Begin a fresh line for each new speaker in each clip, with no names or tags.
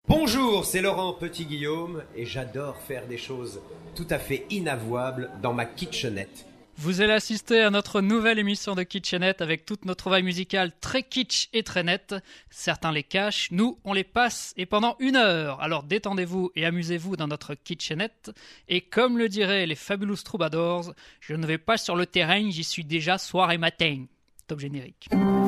Bonjour, c'est Laurent Petit-Guillaume et j'adore faire des choses tout à fait inavouables dans ma kitchenette.
Vous allez assister à notre nouvelle émission de Kitchenette avec toutes nos trouvailles musicales très kitsch et très nettes. Certains les cachent, nous on les passe et pendant 1 heure. Alors détendez-vous et amusez-vous dans notre Kitchenette. Et comme le diraient les Fabulous Troubadours, je ne vais pas sur le terrain, j'y suis déjà soir et matin. Top générique.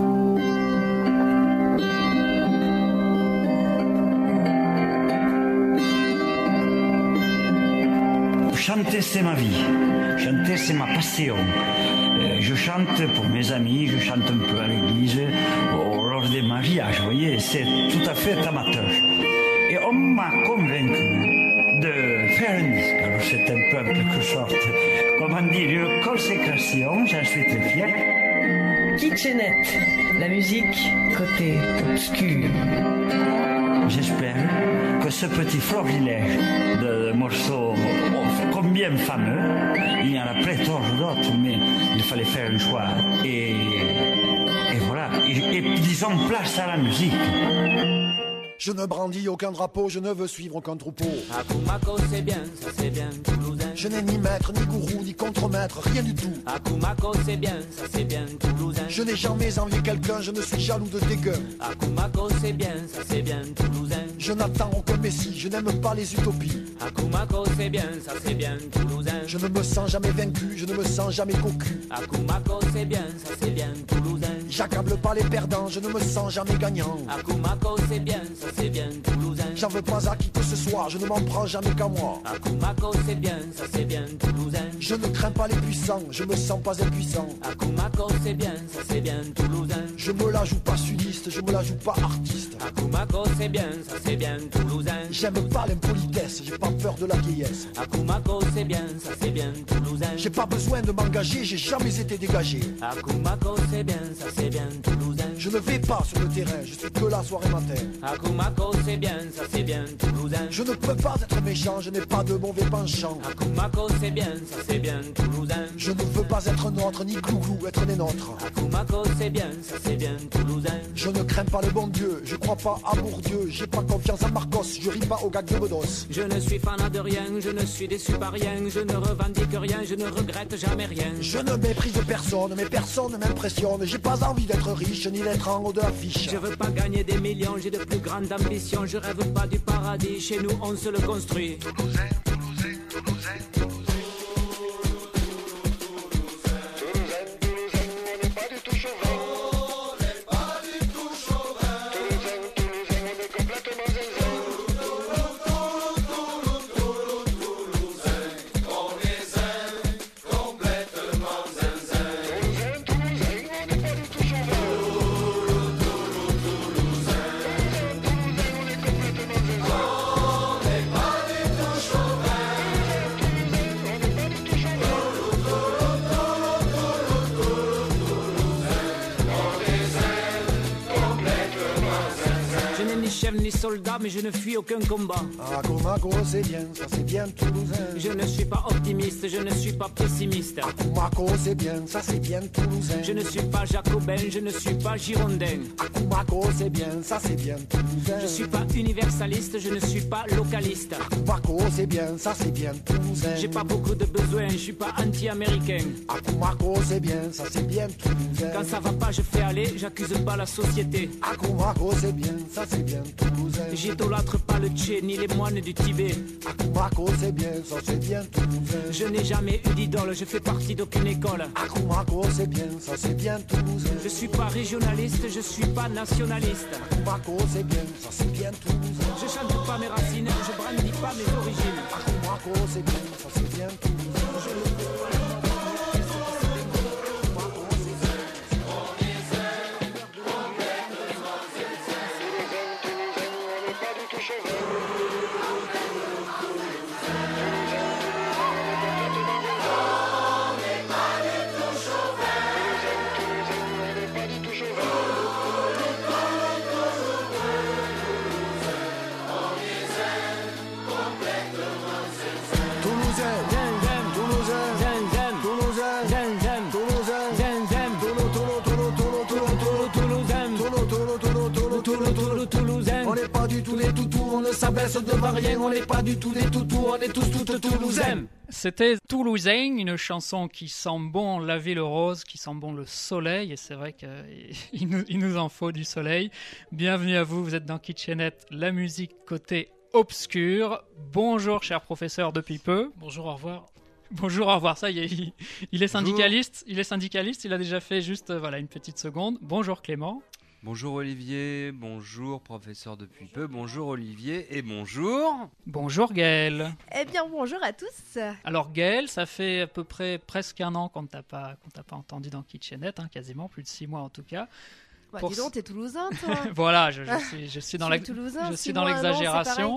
Chanter, c'est ma vie. Chanter, c'est ma passion. Je chante pour mes amis, je chante un peu à l'église, lors des mariages, vous voyez, c'est tout à fait amateur. Et on m'a convaincu de faire un disque. Alors c'est un peu en quelque sorte, comment dire, une consécration, j'en suis très fier.
Kitchenette, la musique côté obscur.
J'espère que ce petit florilège de morceaux combien fameux, il y en a pléthore d'autres, mais il fallait faire un choix. Et voilà, et disons place à la musique.
Je ne brandis aucun drapeau, je ne veux suivre aucun troupeau.
Akumako c'est bien, ça c'est bien, toulousain.
Je n'ai ni maître, ni gourou, ni contremaître, rien du tout.
Akumako c'est bien, ça c'est bien, toulousain.
Je n'ai jamais envié quelqu'un, je ne suis jaloux de dégueu.
Akumako c'est bien, ça c'est bien, toulousain.
Je n'attends aucun messie, je n'aime pas les utopies.
Akumako c'est bien, ça c'est bien, toulousain.
Je ne me sens jamais vaincu, je ne me sens jamais cocu.
Akumako c'est bien, ça c'est bien, toulousain.
J'accable pas les perdants, je ne me sens jamais gagnant.
Akumako c'est bien, ça c'est bien, toulousain.
J'en veux pas à qui que ce soit, je ne m'en prends jamais qu'à moi.
Akumako c'est bien, ça c'est bien, toulousain.
Je ne crains pas les puissants, je me sens pas impuissant.
Akumako c'est bien, ça c'est bien, toulousain.
Je me la joue pas sudiste, je me la joue pas artiste.
Akumako c'est bien, ça c'est bien, toulousain.
J'aime pas l'impolitesse, j'ai pas peur de la vieillesse.
Akumako c'est bien, ça c'est bien, toulousain.
J'ai pas besoin de m'engager, j'ai jamais été dégagé.
Akumako c'est bien, ça c'est bien, toulousain.
Je ne vais pas sur le terrain, je suis que là soir et matin.
Akumako c'est bien, ça c'est bien, toulousain.
Je ne peux pas être méchant, je n'ai pas de mauvais penchant.
Akumako c'est bien, ça c'est bien, toulousain.
Je ne veux pas être nôtre, ni glouglou, être des nôtres.
Akumako c'est bien, ça c'est bien, toulousain.
Je ne crains pas le bon Dieu, je crois pas à Bourdieu. J'ai pas confiance en Marcos, je ris pas au gag de Bedos.
Je ne suis fanat de rien, je ne suis déçu par rien. Je ne revendique rien, je ne regrette jamais rien.
Je ne méprise personne, mais personne m'impressionne. J'ai pas envie d'être riche, ni d'être en haut de l'affiche.
Je veux pas gagner des millions, j'ai de plus grandes ambitions. Je rêve pas du paradis, chez nous on se le construit.
Toulousain, Toulousain, Toulousain, Toulousain.
Ni soldat, mais je ne fuis aucun combat.
Akumako c'est bien, ça c'est bien toulousain.
Je ne suis pas optimiste, je ne suis pas pessimiste.
Akumako c'est bien, ça c'est bien toulousain.
Je ne suis pas jacobin, je ne suis pas girondin.
Akumako c'est bien, ça c'est bien toulousain.
Je suis pas universaliste, je ne suis pas localiste.
Akumako c'est bien, ça c'est bien toulousain.
J'ai pas beaucoup de besoins, je suis pas anti-américain.
Akumako c'est bien, ça c'est bien toulousain.
Quand ça va pas, je fais aller, j'accuse pas la société.
Akumako c'est bien, ça c'est bien toulousain.
J'idolâtre pas le Tché ni les moines du Tibet.
Akumako c'est bien, ça c'est bien toulousain.
Je n'ai jamais eu d'idole, je fais partie d'aucune école.
Akumako c'est bien, ça c'est bien toulousain.
Je suis pas régionaliste, je suis pas nationaliste.
Akumako c'est bien, ça c'est bien toulousain.
Je chante pas mes racines, je brandis pas mes origines.
Akumako c'est bien, ça c'est bien toulousain.
ne s'abaisse devant rien. On n'est pas du tout des toutous, on est tous toutes toulousains.
C'était Toulousain, une chanson qui sent bon la ville rose, qui sent bon le soleil, et c'est vrai qu'il nous en faut du soleil. Bienvenue à vous, vous êtes dans Kitchenette, la musique côté obscur. Bonjour cher professeur depuis peu.
Bonjour, au revoir.
Bonjour, au revoir, ça y est, il est syndicaliste, il a déjà fait juste une petite seconde. Bonjour Clément.
Bonjour Olivier, bonjour professeur depuis peu, bonjour Olivier et bonjour...
Bonjour Gaël.
Eh bien bonjour à tous.
Alors Gaël, ça fait à peu près presque un an qu'on t'a pas entendu dans Kitchenette, quasiment, plus de 6 mois en tout cas.
Bah, dis donc, t'es toulousain toi.
Voilà, je suis dans l'exagération.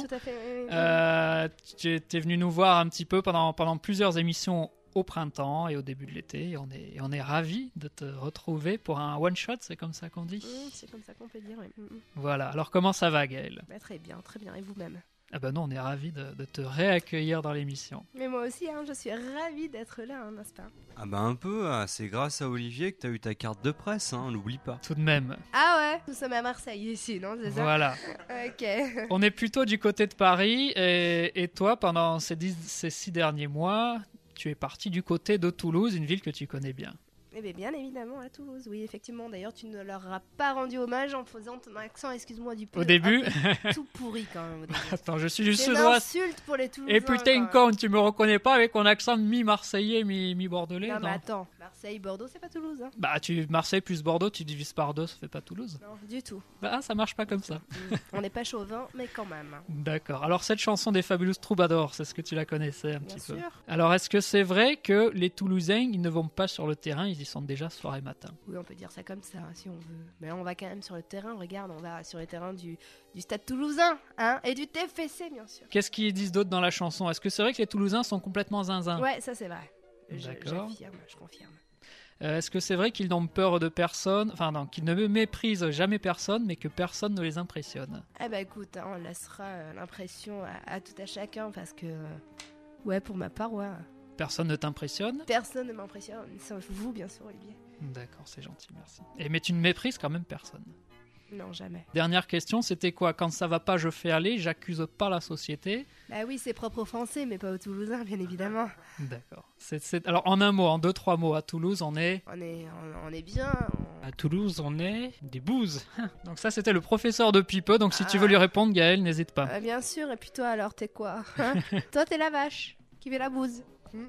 Tu es venu nous voir un petit peu pendant plusieurs émissions au printemps et au début de l'été. Et on est ravis de te retrouver pour un one-shot, c'est comme ça qu'on dit.
C'est comme ça qu'on peut dire, oui.
Voilà, alors comment ça va Gaël?
Très bien, et vous-même?
Ah ben non, on est ravis de te réaccueillir dans l'émission.
Mais moi aussi, je suis ravie d'être là, n'est-ce pas?
Ah bah un peu, c'est grâce à Olivier que t'as eu ta carte de presse, on l'oublie pas.
Tout de même.
Ah ouais, nous sommes à Marseille ici, non? C'est ça?
Voilà.
Ok.
On est plutôt du côté de Paris, et toi, pendant ces 6 derniers mois, tu es parti du côté de Toulouse, une ville que tu connais bien.
Eh bien évidemment à Toulouse, oui effectivement. D'ailleurs tu ne leur as pas rendu hommage en faisant ton accent, excuse-moi du peu.
Au début
tout pourri quand même au début.
Attends, je suis du
sud-ouest. C'est une insulte pour les Toulousains.
Et putain con, tu me reconnais pas avec mon accent mi-marseillais, mi-bordelais?
Non mais attends, Marseille, Bordeaux c'est pas Toulouse.
Bah Marseille plus Bordeaux, tu divises par 2, ça fait pas Toulouse.
Non, du tout.
Bah ça marche pas comme ça.
On n'est pas chauvin, mais quand même.
D'accord, alors cette chanson des Fabulous Troubadours, est-ce que tu la connaissais un petit peu?
Bien sûr.
Alors est-ce que c'est vrai que les Toulousains, ils ne vont pas sur le terrain, ils y sont déjà soirée matin?
Oui, on peut dire ça comme ça, si on veut. Mais là, on va quand même sur le terrain, regarde, on va sur les terrains du Stade Toulousain, et du TFC, bien sûr.
Qu'est-ce qu'ils disent d'autre dans la chanson? Est-ce que c'est vrai que les Toulousains sont complètement zinzin?
Ouais, ça c'est vrai.
D'accord.
Je confirme.
Est-ce que c'est vrai qu'ils n'ont peur de personne, qu'ils ne méprisent jamais personne, mais que personne ne les impressionne?
Eh ben écoute, on laissera l'impression à tout à chacun, parce que... Ouais, pour ma part, ouais.
Personne ne t'impressionne?
Personne ne m'impressionne, sauf vous, bien sûr, Olivier.
D'accord, c'est gentil, merci. Mais tu ne méprises quand même personne?
Non, jamais.
Dernière question, c'était quoi? Quand ça va pas, je fais aller, j'accuse pas la société.
Bah oui, c'est propre aux Français, mais pas aux Toulousains, bien évidemment.
D'accord. Alors, en un mot, en 2-3 mots, à Toulouse, on est
bien.
À Toulouse, on est des bouses. Donc ça, c'était le professeur de Pipeux. Donc si tu veux lui répondre, Gaël, n'hésite pas.
Bien sûr, et puis toi, alors, t'es quoi? Toi, t'es la vache qui fait la bouse.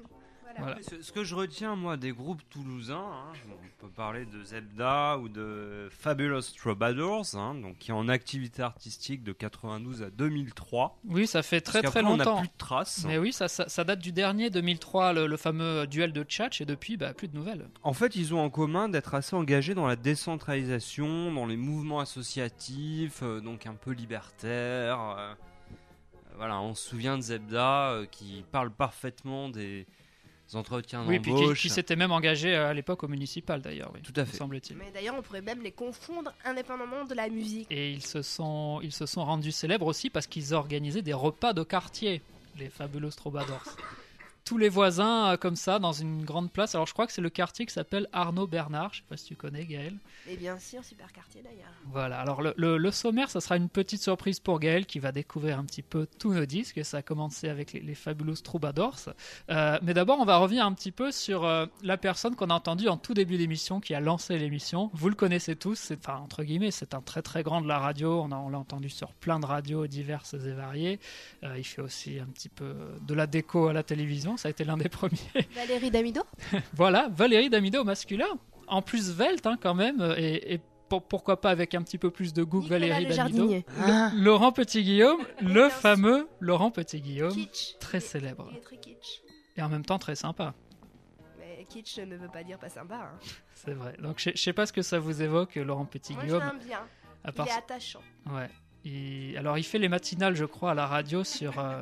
Voilà.
Ce que je retiens, moi, des groupes toulousains, on peut parler de Zebda ou de Fabulous Troubadours, donc qui est en activité artistique de 92 à 2003.
Oui, ça fait très
très
longtemps.
On n'a plus de traces.
Mais oui, ça date du dernier 2003, le fameux duel de Tchatch, et depuis, plus de nouvelles.
En fait, ils ont en commun d'être assez engagés dans la décentralisation, dans les mouvements associatifs, donc un peu libertaires. Voilà, on se souvient de Zebda qui parle parfaitement des entretiens d'embauche.
Oui, puis qui s'était même engagé à l'époque au municipal d'ailleurs, oui,
tout à fait.
Semble-t-il.
Mais d'ailleurs, on pourrait même les confondre indépendamment de la musique.
Et ils se sont rendus célèbres aussi parce qu'ils organisaient des repas de quartier, les Fabulous Troubadours. Tous les voisins comme ça dans une grande place. Alors je crois que c'est le quartier qui s'appelle Arnaud Bernard. Je sais pas si tu connais, Gaël.
Et bien sûr, super quartier d'ailleurs.
Voilà, alors le sommaire, ça sera une petite surprise pour Gaël qui va découvrir un petit peu tous nos disques. Ça a commencé avec les Fabulous Troubadours. Mais d'abord, on va revenir un petit peu sur la personne qu'on a entendue en tout début d'émission, qui a lancé l'émission. Vous le connaissez tous, entre guillemets, c'est un très très grand de la radio. On l'a entendu sur plein de radios diverses et variées. Il fait aussi un petit peu de la déco à la télévision. Ça a été l'un des premiers.
Valérie Damido.
Voilà, Valérie Damido au masculin. En plus svelte quand même, et pourquoi pas avec un petit peu plus de goût que Valérie Damido. Laurent Petit-Guillaume, le fameux Laurent Petit-Guillaume,
kitsch.
Très célèbre.
Il est très kitsch.
Et en même temps très sympa.
Mais kitsch ne veut pas dire pas sympa.
C'est vrai. Donc je sais pas ce que ça vous évoque, Laurent Petit-Guillaume.
Moi je l'aime bien. Il est attachant.
Ouais. Alors il fait les matinales, je crois, à la radio sur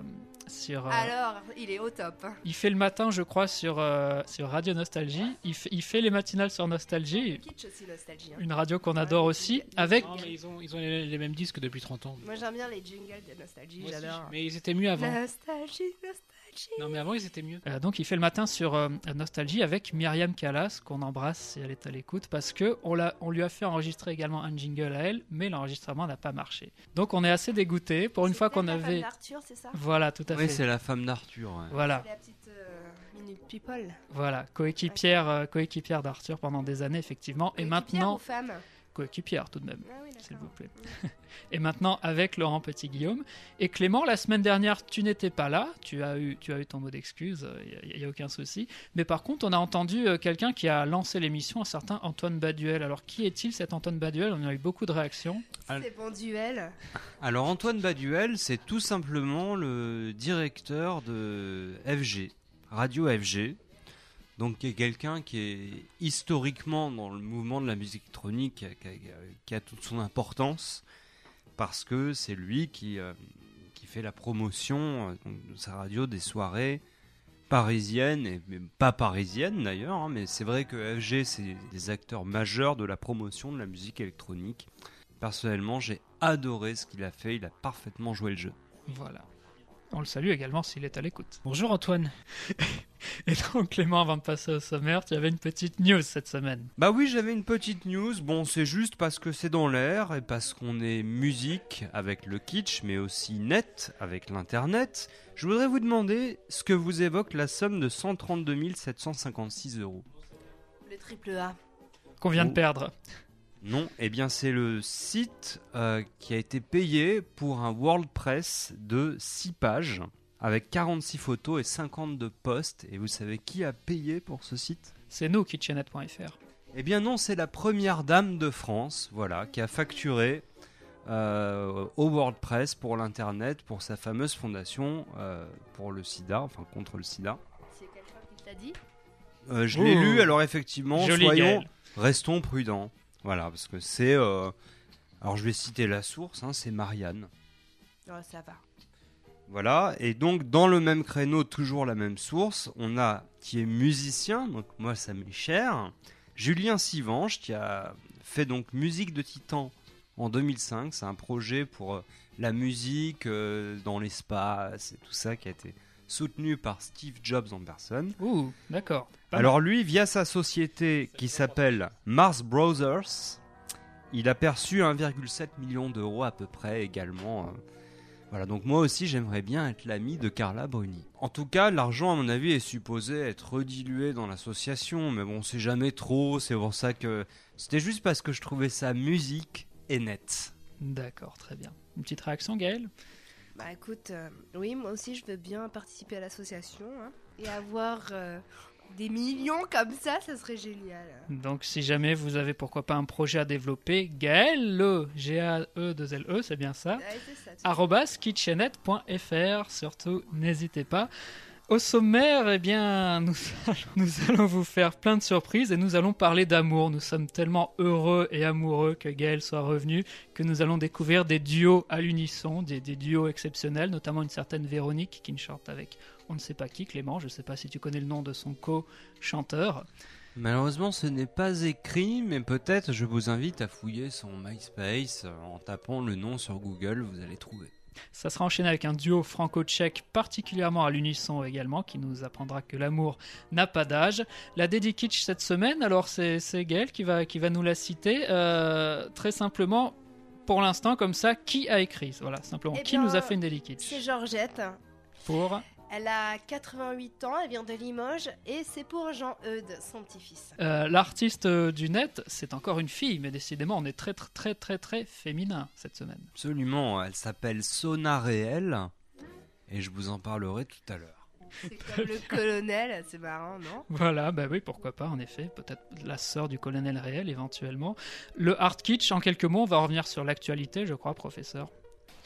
sur.
Alors, il est au top.
Il fait le matin, je crois, sur Radio Nostalgie. Il fait les matinales sur Nostalgie.
Kitsch aussi, Nostalgie.
Une radio qu'on adore aussi. Avec.
Non, mais ils ont les mêmes disques depuis 30 ans.
Moi, j'aime bien les jingles de Nostalgie,
Moi aussi,
j'adore.
mais ils étaient mieux avant.
Nostalgie.
Non, mais avant, ils étaient mieux.
Donc il fait le matin sur Nostalgie avec Myriam Callas, qu'on embrasse si elle est à l'écoute, parce que on lui a fait enregistrer également un jingle à elle, mais l'enregistrement n'a pas marché. Donc on est assez dégoûté pour une fois qu'on
La femme
avait.
d'Arthur, c'est ça?
Voilà, tout à
Oui,
fait.
c'est la femme d'Arthur. Ouais.
Voilà.
C'est la petite Minute People.
Voilà, coéquipière d'Arthur pendant des années, effectivement. Et maintenant.
Ou femme?
Coéquipière tout de même,
Ah oui,
s'il vous plaît. Et maintenant avec Laurent Petit-Guillaume. Et Clément, la semaine dernière, tu n'étais pas là, tu as eu ton mot d'excuse, il n'y a aucun souci. Mais par contre, on a entendu quelqu'un qui a lancé l'émission, un certain Antoine Baduel. Alors qui est-il cet Antoine Baduel? On a eu beaucoup de réactions.
C'est bon duel.
Alors Antoine Baduel, c'est tout simplement le directeur de FG, Radio FG. Donc qui est quelqu'un qui est historiquement dans le mouvement de la musique électronique, qui a toute son importance, parce que c'est lui qui fait la promotion de sa radio des soirées parisiennes, et même pas parisiennes d'ailleurs, hein, mais c'est vrai que FG c'est des acteurs majeurs de la promotion de la musique électronique. Personnellement, j'ai adoré ce qu'il a fait, il a parfaitement joué le jeu.
Voilà. On le salue également s'il est à l'écoute.
Bonjour Antoine.
Et donc Clément, avant de passer au sommaire, tu avais une petite news cette semaine.
Bah oui, j'avais une petite news. Bon, c'est juste parce que c'est dans l'air et parce qu'on est musique avec le kitsch, mais aussi net avec l'internet. Je voudrais vous demander ce que vous évoque la somme de 132 756 €.
Le triple A.
Qu'on vient de perdre.
Non, eh bien c'est le site qui a été payé pour un WordPress de 6 pages avec 46 photos et 52 posts. Et vous savez qui a payé pour ce site?
C'est nous, kitchenet.fr.
Eh bien non, c'est la première dame de France, voilà, qui a facturé au WordPress pour l'internet, pour sa fameuse fondation pour le sida, enfin contre le sida.
C'est quelqu'un qui t'a dit?
Je l'ai lu, alors effectivement,
Joli
restons prudents. Voilà, parce que c'est... alors je vais citer la source, hein, c'est Marianne.
Oh, ça va.
Voilà, et donc dans le même créneau, toujours la même source, on a qui est musicien, donc moi ça m'est cher, Julien Sivange qui a fait donc Musique de Titan en 2005, c'est un projet pour la musique dans l'espace et tout ça qui a été soutenu par Steve Jobs en personne.
Ouh, d'accord.
Alors lui, via sa société qui s'appelle Mars Brothers, il a perçu 1,7 million d'euros à peu près également. Voilà, donc moi aussi j'aimerais bien être l'ami de Carla Bruni. En tout cas, l'argent à mon avis est supposé être redilué dans l'association, mais bon, c'est jamais trop, c'est pour ça que... C'était juste parce que je trouvais sa musique et nette.
D'accord, très bien. Une petite réaction, Gaëlle?
Bah écoute, oui, moi aussi je veux bien participer à l'association hein, et avoir des millions comme ça serait génial.
Donc si jamais vous avez pourquoi pas un projet à développer, Gaëlle, G-A-E-2-L-E, c'est bien ça, @kitchenet.fr, surtout n'hésitez pas. Au sommaire, eh bien, nous allons vous faire plein de surprises et nous allons parler d'amour. Nous sommes tellement heureux et amoureux que Gaël soit revenu que nous allons découvrir des duos à l'unisson, des duos exceptionnels, notamment une certaine Véronique qui chante avec on ne sait pas qui, Clément. Je ne sais pas si tu connais le nom de son co-chanteur.
Malheureusement, ce n'est pas écrit, mais peut-être je vous invite à fouiller son MySpace en tapant le nom sur Google, vous allez trouver.
Ça sera enchaîné avec un duo franco-tchèque particulièrement à l'unisson également, qui nous apprendra que l'amour n'a pas d'âge. La dédi kitsch cette semaine, alors c'est Gaël qui va nous la citer. Très simplement, pour l'instant, comme ça, qui a écrit? Voilà, simplement, qui nous a fait une dédi kitsch?
C'est Georgette.
Pour...
Elle a 88 ans, elle vient de Limoges et c'est pour Jean-Eudes, son petit-fils.
L'artiste du net, c'est encore une fille, mais décidément, on est très très très très féminin cette semaine.
Absolument, elle s'appelle Sona Réel et je vous en parlerai tout à l'heure.
C'est comme le colonel, c'est marrant, non?
Voilà, bah oui, pourquoi pas, en effet. Peut-être la sœur du colonel Réel, éventuellement. Le hard kitsch, en quelques mots, on va revenir sur l'actualité, je crois, professeur.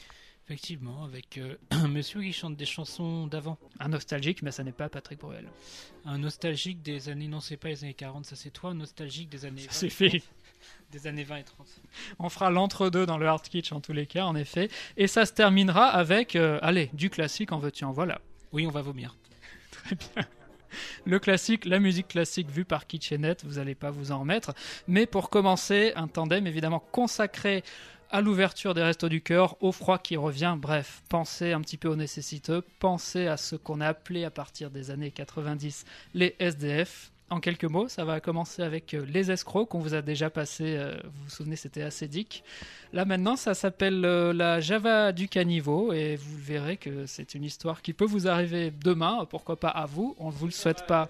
Effectivement, avec un monsieur qui chante des chansons d'avant.
Un nostalgique, mais ça n'est pas Patrick Bruel.
Un nostalgique des années, non c'est pas les années 40, ça c'est toi, un nostalgique des années 20.
C'est fait.
Des années 20 et 30.
On fera l'entre-deux dans le hard kitsch en tous les cas, en effet. Et ça se terminera avec, du classique, en veux-tu, en voilà.
Oui, on va vomir.
Très bien. Le classique, la musique classique vue par Kitchenette, vous n'allez pas vous en remettre. Mais pour commencer, un tandem évidemment consacré à l'ouverture des Restos du Cœur, au froid qui revient, bref, pensez un petit peu aux nécessiteux, pensez à ce qu'on a appelé à partir des années 90 les SDF. En quelques mots, ça va commencer avec Les Escrocs qu'on vous a déjà passé, vous vous souvenez, c'était acédique. Là maintenant, ça s'appelle la Java du caniveau et vous verrez que c'est une histoire qui peut vous arriver demain, pourquoi pas à vous, on ne vous le souhaite pas.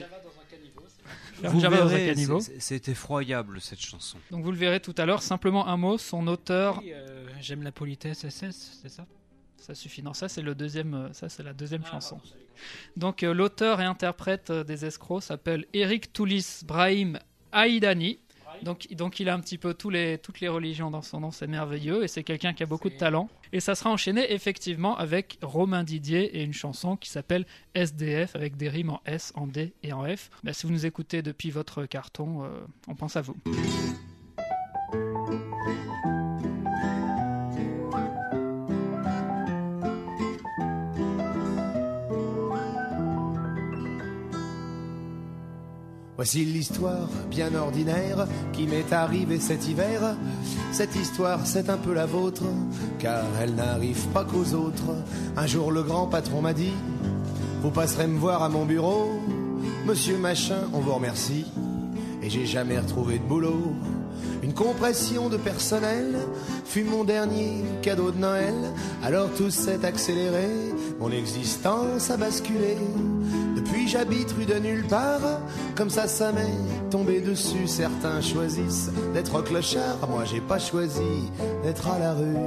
Vous verrez, c'est effroyable cette chanson.
Donc vous le verrez tout à l'heure, simplement un mot, son auteur...
Oui, j'aime la politesse SS, c'est ça ?
Ça suffit, non, ça c'est la deuxième chanson. Donc l'auteur et interprète des Escrocs s'appelle Eric Toulis Brahim Haïdani. Donc il a un petit peu toutes les religions dans son nom, c'est merveilleux et c'est quelqu'un qui a beaucoup de talent. Et ça sera enchaîné effectivement avec Romain Didier et une chanson qui s'appelle SDF avec des rimes en S, en D et en F. Ben, si vous nous écoutez depuis votre carton, on pense à vous.
Voici l'histoire bien ordinaire qui m'est arrivée cet hiver. Cette histoire, c'est un peu la vôtre, car elle n'arrive pas qu'aux autres. Un jour, le grand patron m'a dit: vous passerez me voir à mon bureau, monsieur machin, on vous remercie. Et j'ai jamais retrouvé de boulot. Une compression de personnel fut mon dernier cadeau de Noël. Alors tout s'est accéléré, mon existence a basculé. Depuis j'habite rue de nulle part, comme ça m'est tombé dessus. Certains choisissent d'être clochard, moi j'ai pas choisi d'être à la rue.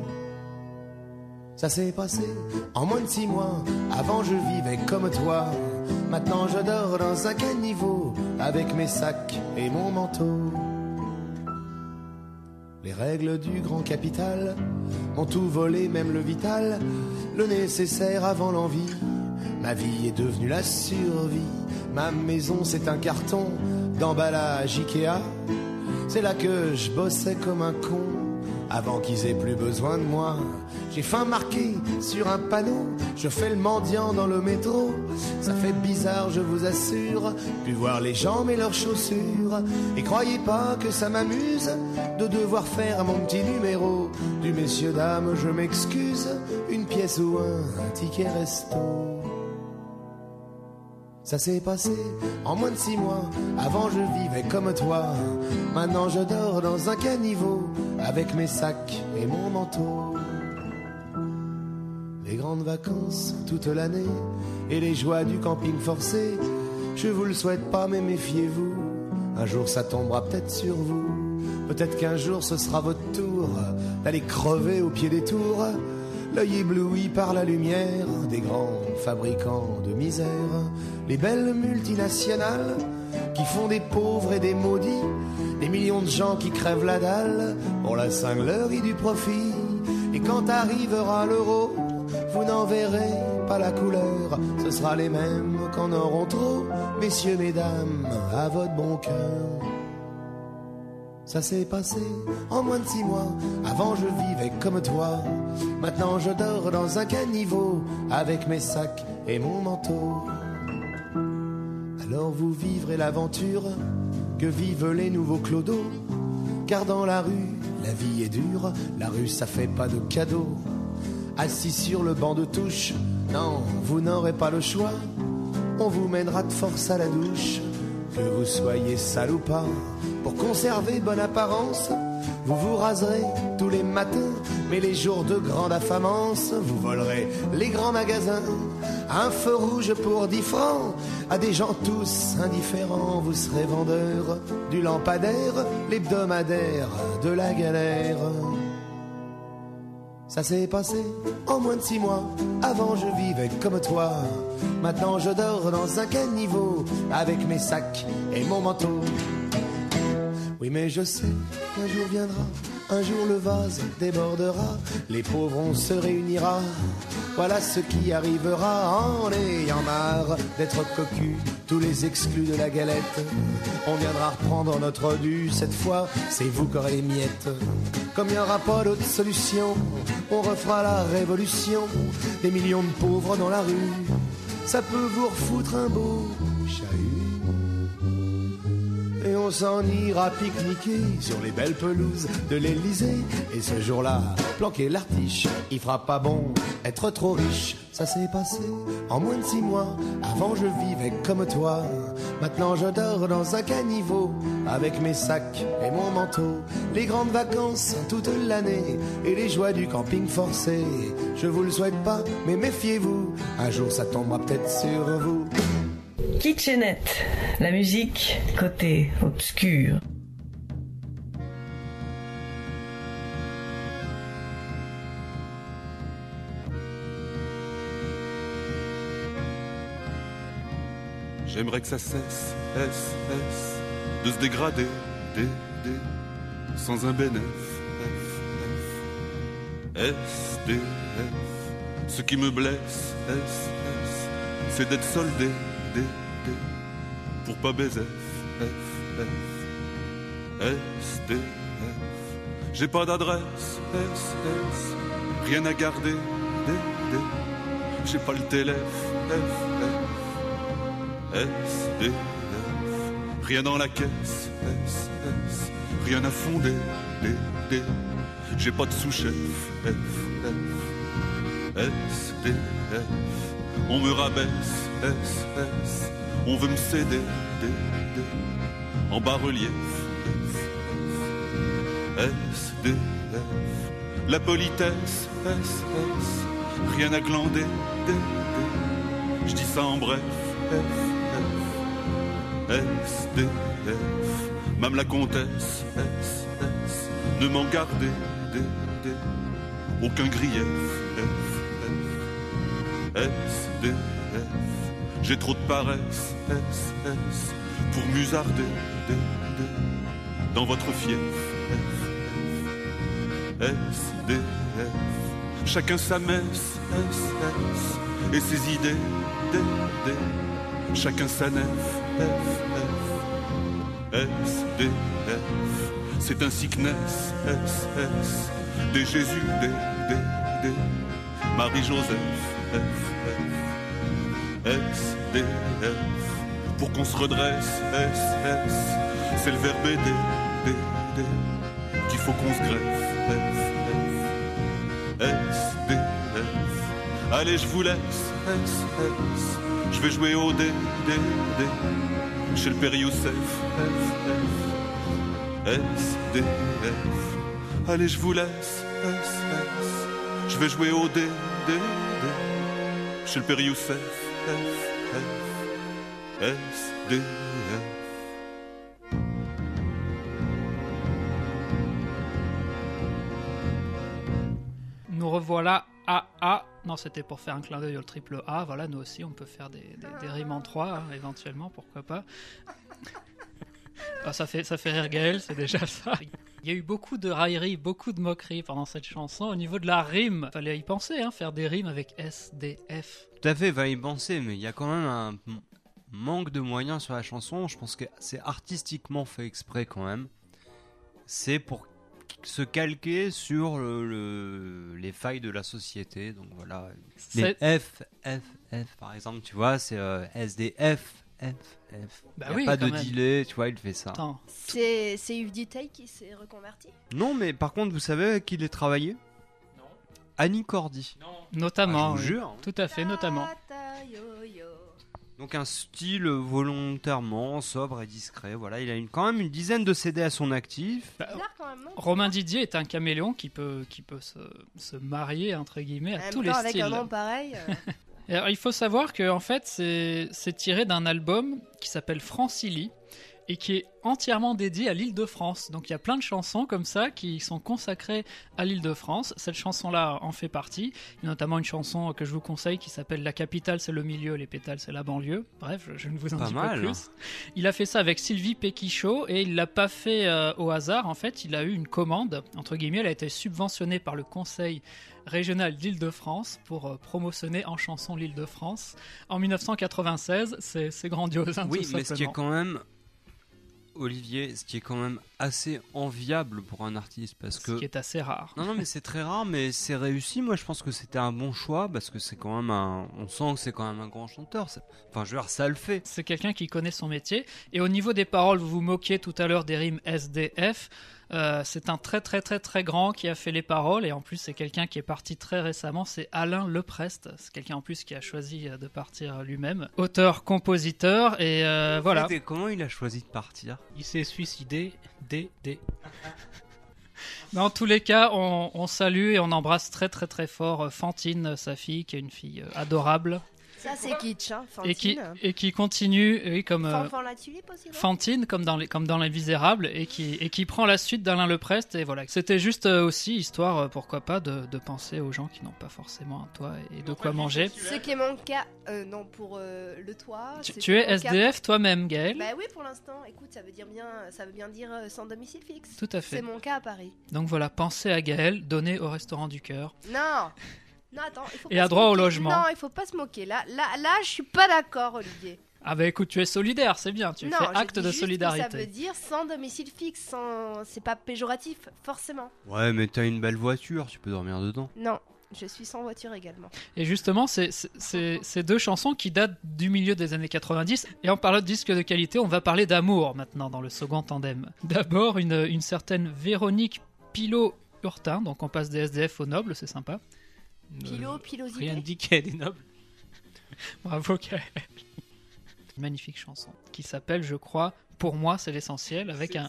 Ça s'est passé en moins de 6 mois, avant je vivais comme toi. Maintenant je dors dans un caniveau, avec mes sacs et mon manteau. Les règles du grand capital m'ont tout volé, même le vital, le nécessaire avant l'envie. Ma vie est devenue la survie. Ma maison c'est un carton d'emballage Ikea. C'est là que je bossais comme un con, avant qu'ils aient plus besoin de moi. J'ai faim marqué sur un panneau, je fais le mendiant dans le métro. Ça fait bizarre, je vous assure, puis voir les gens mais leurs chaussures. Et croyez pas que ça m'amuse de devoir faire mon petit numéro. Du messieurs dames je m'excuse, une pièce ou un ticket resto. Ça s'est passé en moins de 6 mois, avant je vivais comme toi. Maintenant je dors dans un caniveau, avec mes sacs et mon manteau. Les grandes vacances toute l'année, et les joies du camping forcé, je vous le souhaite pas mais méfiez-vous, un jour ça tombera peut-être sur vous. Peut-être qu'un jour ce sera votre tour d'aller crever au pied des tours, l'œil ébloui par la lumière des grands fabricants de misère. Les belles multinationales qui font des pauvres et des maudits, des millions de gens qui crèvent la dalle pour la cinglerie du profit. Et quand arrivera l'euro, vous n'en verrez pas la couleur, ce sera les mêmes qu'en auront trop, messieurs, mesdames, à votre bon cœur. Ça s'est passé en moins de 6 mois, avant je vivais comme toi. Maintenant je dors dans un caniveau, avec mes sacs et mon manteau. Alors vous vivrez l'aventure que vivent les nouveaux clodos, car dans la rue, la vie est dure, la rue ça fait pas de cadeaux. Assis sur le banc de touche, non, vous n'aurez pas le choix, on vous mènera de force à la douche. Que vous soyez sale ou pas, pour conserver bonne apparence, vous vous raserez tous les matins, mais les jours de grande affamance, vous volerez les grands magasins. Un feu rouge pour 10 francs, à des gens tous indifférents, vous serez vendeur du lampadaire, l'hebdomadaire de la galère. Ça s'est passé en moins de 6 mois, avant je vivais comme toi. Maintenant je dors dans un caniveau, avec mes sacs et mon manteau. Oui mais je sais qu'un jour viendra, Un jour le vase débordera, les pauvres on se réunira. Voilà ce qui arrivera en ayant marre d'être cocu, tous les exclus de la galette. On viendra reprendre notre dû, cette fois c'est vous qui aurez les miettes. Comme il n'y aura pas d'autre solution, on refera la révolution. Des millions de pauvres dans la rue, ça peut vous refoutre un beau chahut. Et on s'en ira pique-niquer sur les belles pelouses de l'Élysée. Et ce jour-là, planquer l'artiche, il fera pas bon être trop riche. Ça s'est passé en moins de 6 mois. Avant je vivais comme toi. Maintenant je dors dans un caniveau avec mes sacs et mon manteau. Les grandes vacances toute l'année et les joies du camping forcé. Je vous le souhaite pas, mais méfiez-vous. Un jour ça tombera peut-être sur vous.
Kitchenette, la musique côté obscur.
J'aimerais que ça cesse, de se dégrader, sans un bénéf, SDF. Ce qui me blesse, c'est d'être soldé, pour pas baiser, SDF. J'ai pas d'adresse, rien à garder, j'ai pas le téléphone, SDF. Rien dans la caisse, rien à fonder, j'ai pas de sous-chef, SDF. On me rabaisse, on veut me céder, en bas-relief, SDF. La politesse, rien à glander, je dis ça en bref, SDF. Même la comtesse, ne m'en gardez, aucun grief, SDF. J'ai trop de paresse, pour musarder, dans votre fief, SDF. Chacun sa messe, et ses idées, chacun sa nef, SDF. C'est ainsi que naissent, des Jésus, des Marie-Joseph, SDF. Pour qu'on se redresse, c'est le verbe aider, qu'il faut qu'on se greffe, SDF. Allez, je vous laisse, je vais jouer au dé, chez le Père Youssef, SDF. Allez, je vous laisse, je vais jouer au dé, chez le Père Youssef, SDF.
Nous revoilà à A. Non, c'était pour faire un clin d'œil au triple A. Voilà, nous aussi, on peut faire des rimes en 3, hein, éventuellement, pourquoi pas. Ah, ça fait rire Gaël, c'est déjà ça. Il y a eu beaucoup de railleries, beaucoup de moqueries pendant cette chanson. Au niveau de la rime, fallait y penser, hein, faire des rimes avec SDF.
Tout à fait, va y penser, mais il y a quand même un manque de moyens sur la chanson. Je pense que c'est artistiquement fait exprès quand même. C'est pour se calquer sur les failles de la société. Donc voilà, les F, par exemple, tu vois, c'est SDF.
Bah
il n'y a
oui,
pas de
même.
delay, tu vois, il fait ça.
Attends.
C'est Yves Duteil qui s'est reconverti.
Non, mais par contre, vous savez avec qui il est travaillé ? Non. Annie Cordy.
Non.
Notamment.
Ah, je vous
oui.
jure.
Tout à fait, notamment.
Donc un style volontairement sobre et discret. Voilà, il a quand même une dizaine de CD à son actif.
Bah, Romain Didier est un caméléon qui peut se marier entre guillemets à tous les
avec
styles.
un nom pareil.
Alors, il faut savoir que en fait c'est tiré d'un album qui s'appelle Francilly et qui est entièrement dédié à l'Île-de-France. Donc il y a plein de chansons comme ça qui sont consacrées à l'Île-de-France. Cette chanson-là en fait partie. Il y a notamment une chanson que je vous conseille qui s'appelle « La capitale c'est le milieu, les pétales c'est la banlieue ». Bref, je ne vous en dis pas plus. Il a fait ça avec Sylvie Péquichot et il l'a pas fait au hasard. En fait, il a eu une commande, entre guillemets, elle a été subventionnée par le Conseil régional d'Île-de-France pour promotionner en chanson l'Île-de-France. En 1996, c'est grandiose. Hein,
oui, mais ce qui est quand même... Olivier, ce qui est quand même assez enviable pour un artiste parce que...
Ce qui est assez rare.
Non, mais c'est très rare, mais c'est réussi. Moi, je pense que c'était un bon choix parce que c'est quand même on sent que c'est quand même un grand chanteur. Enfin, je veux dire, ça le fait.
C'est quelqu'un qui connaît son métier. Et au niveau des paroles, vous vous moquiez tout à l'heure des rimes SDF. C'est un très très très très grand qui a fait les paroles et en plus c'est quelqu'un qui est parti très récemment, c'est Alain Leprest, c'est quelqu'un en plus qui a choisi de partir lui-même, auteur, compositeur et voilà.
Et comment il a choisi de partir ?
Il s'est suicidé,
Dans tous les cas, on salue et on embrasse très très très fort Fantine, sa fille, qui est une fille adorable.
Ça c'est kitsch, hein, Fantine.
Et qui continue, oui, comme
Fanfan la tulipe aussi, non ?
Fantine, comme dans Les Misérables, et qui prend la suite d'Alain Leprest. Et voilà, c'était juste aussi histoire, pourquoi pas, de penser aux gens qui n'ont pas forcément un toit et de quoi manger.
Ce qui est mon cas, non pour le toit.
Tu es SDF toi-même, Gaëlle ?
Bah oui, pour l'instant. Écoute, ça veut bien dire sans domicile fixe.
Tout à fait.
C'est mon cas à Paris.
Donc voilà, pensez à Gaëlle, donnez au Restaurant du Cœur.
Non, attends, il faut
et
pas
à droit au logement.
Non, il faut pas se moquer. Là, je suis pas d'accord, Olivier.
Ah bah écoute, tu es solidaire, c'est bien. Tu fais acte de solidarité.
Ça veut dire sans domicile fixe, c'est pas péjoratif, forcément.
Ouais, mais t'as une belle voiture, tu peux dormir dedans.
Non, je suis sans voiture également.
Et justement, c'est deux chansons qui datent du milieu des années 90. Et en parlant de disques de qualité, on va parler d'amour maintenant dans le second tandem. D'abord, une certaine Véronique Pilot-Hurtin, donc on passe des SDF aux nobles, c'est sympa.
Pilosité.
Rien ne dit qu'elle est noble.
Bravo Gaëlle. Magnifique chanson qui s'appelle, je crois, Pour moi c'est l'essentiel,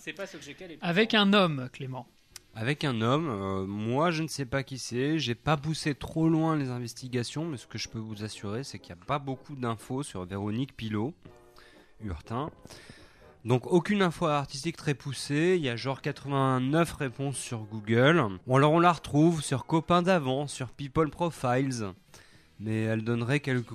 avec un homme, Clément.
Avec un homme, moi je ne sais pas qui c'est, j'ai pas poussé trop loin les investigations, mais ce que je peux vous assurer c'est qu'il n'y a pas beaucoup d'infos sur Véronique Pilot-Hurtin. Donc aucune info artistique très poussée, il y a genre 89 réponses sur Google. Bon, alors on la retrouve sur Copains d'avant, sur People Profiles, mais elle donnerait quelques...